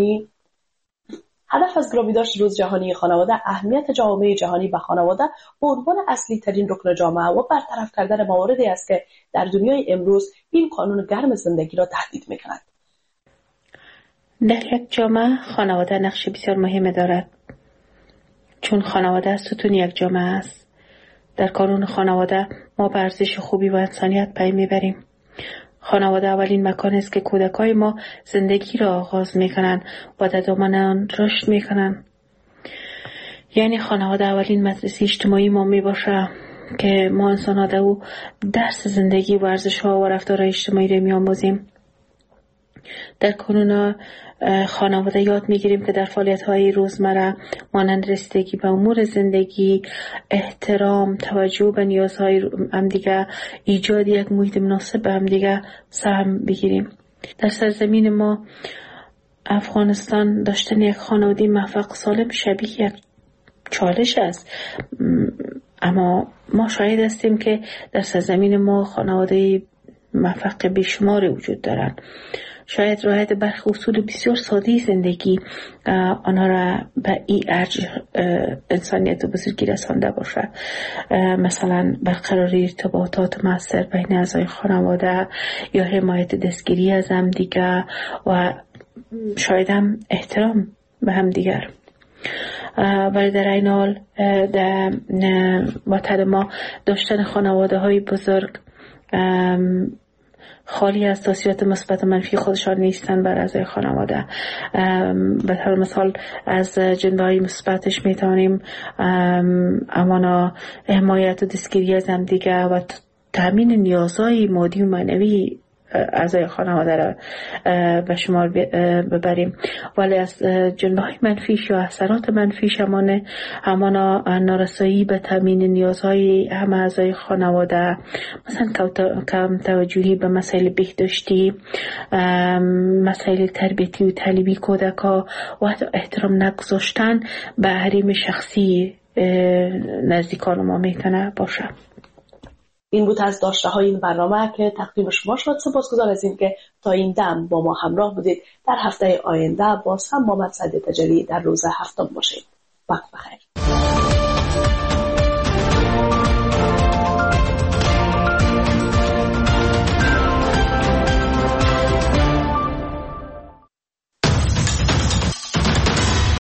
جهانی به خانواده به عنوان اصلی ترین رکن جامعه و برطرف کردن مواردی است که در دنیای امروز این قانون گرم زندگی را تهدید می کند. در یک جامعه خانواده نقش بسیار مهمی دارد، چون خانواده ستون یک جامعه است. در قانون خانواده ما به ارزش خوبی و انسانیت پی میبریم. خانواده اولین مکان است که کودکای ما زندگی را آغاز میکنند و در دامن آن رشد میکنند. یعنی خانواده اولین مدرسه اجتماعی ما میباشه که ما انسان‌ها در او درس زندگی و ارزش‌ها و رفتار اجتماعی را میآموزیم. در قانون خانواده یاد میگیریم که در فعالیت‌های روزمره مانند رسیدگی به امور زندگی، احترام، توجه به نیازهای همدیگه، ایجاد یک محیط مناسب به همدیگه سهم بگیریم. در سرزمین ما افغانستان داشتن یک خانواده موفق سالم شبیه یک چالش است. اما ما شاهد هستیم که در سرزمین ما خانواده موفق بیشماری وجود دارند. شاید رعایت برخی اصول بسیار ساده زندگی آنها را به این ارج انسانیت و بزرگی رسانده باشد. مثلا برقراری ارتباطات مؤثر بین اعضای خانواده یا حمایت دستگیری از هم دیگر و شاید هم احترام به هم دیگر. ولی در این حال در وطن ما داشتن خانواده های بزرگ خالی از تاثیرات مثبت و منفی خودشان نیستند بر اعضای خانواده. به طور مثال از جنبه‌های مثبتش میتونیم امانا حمایت و دستگیری از همدیگه و تامین نیازهای مادی و معنوی اعضای خانواده را به شمار ببریم. ولی از جنبه‌های منفیش یا اثرات منفیش همانا نارسایی به تامین نیازهای همه اعضای خانواده، مثلا کم توجهی به مسائل بهداشتی، مسائل تربیتی و تعلیمی کودک‌ها و حتی احترام نگذاشتن به حریم شخصی نزدیکان ما میتونه باشه. این بود از داشته های این برنامه که تقدیم شما شد. سپاسگزار از این که تا این دم با ما همراه بودید. در هفته آینده باز هم محمد سعدی تجلی در روز هفتم باشید. وقت بخیر.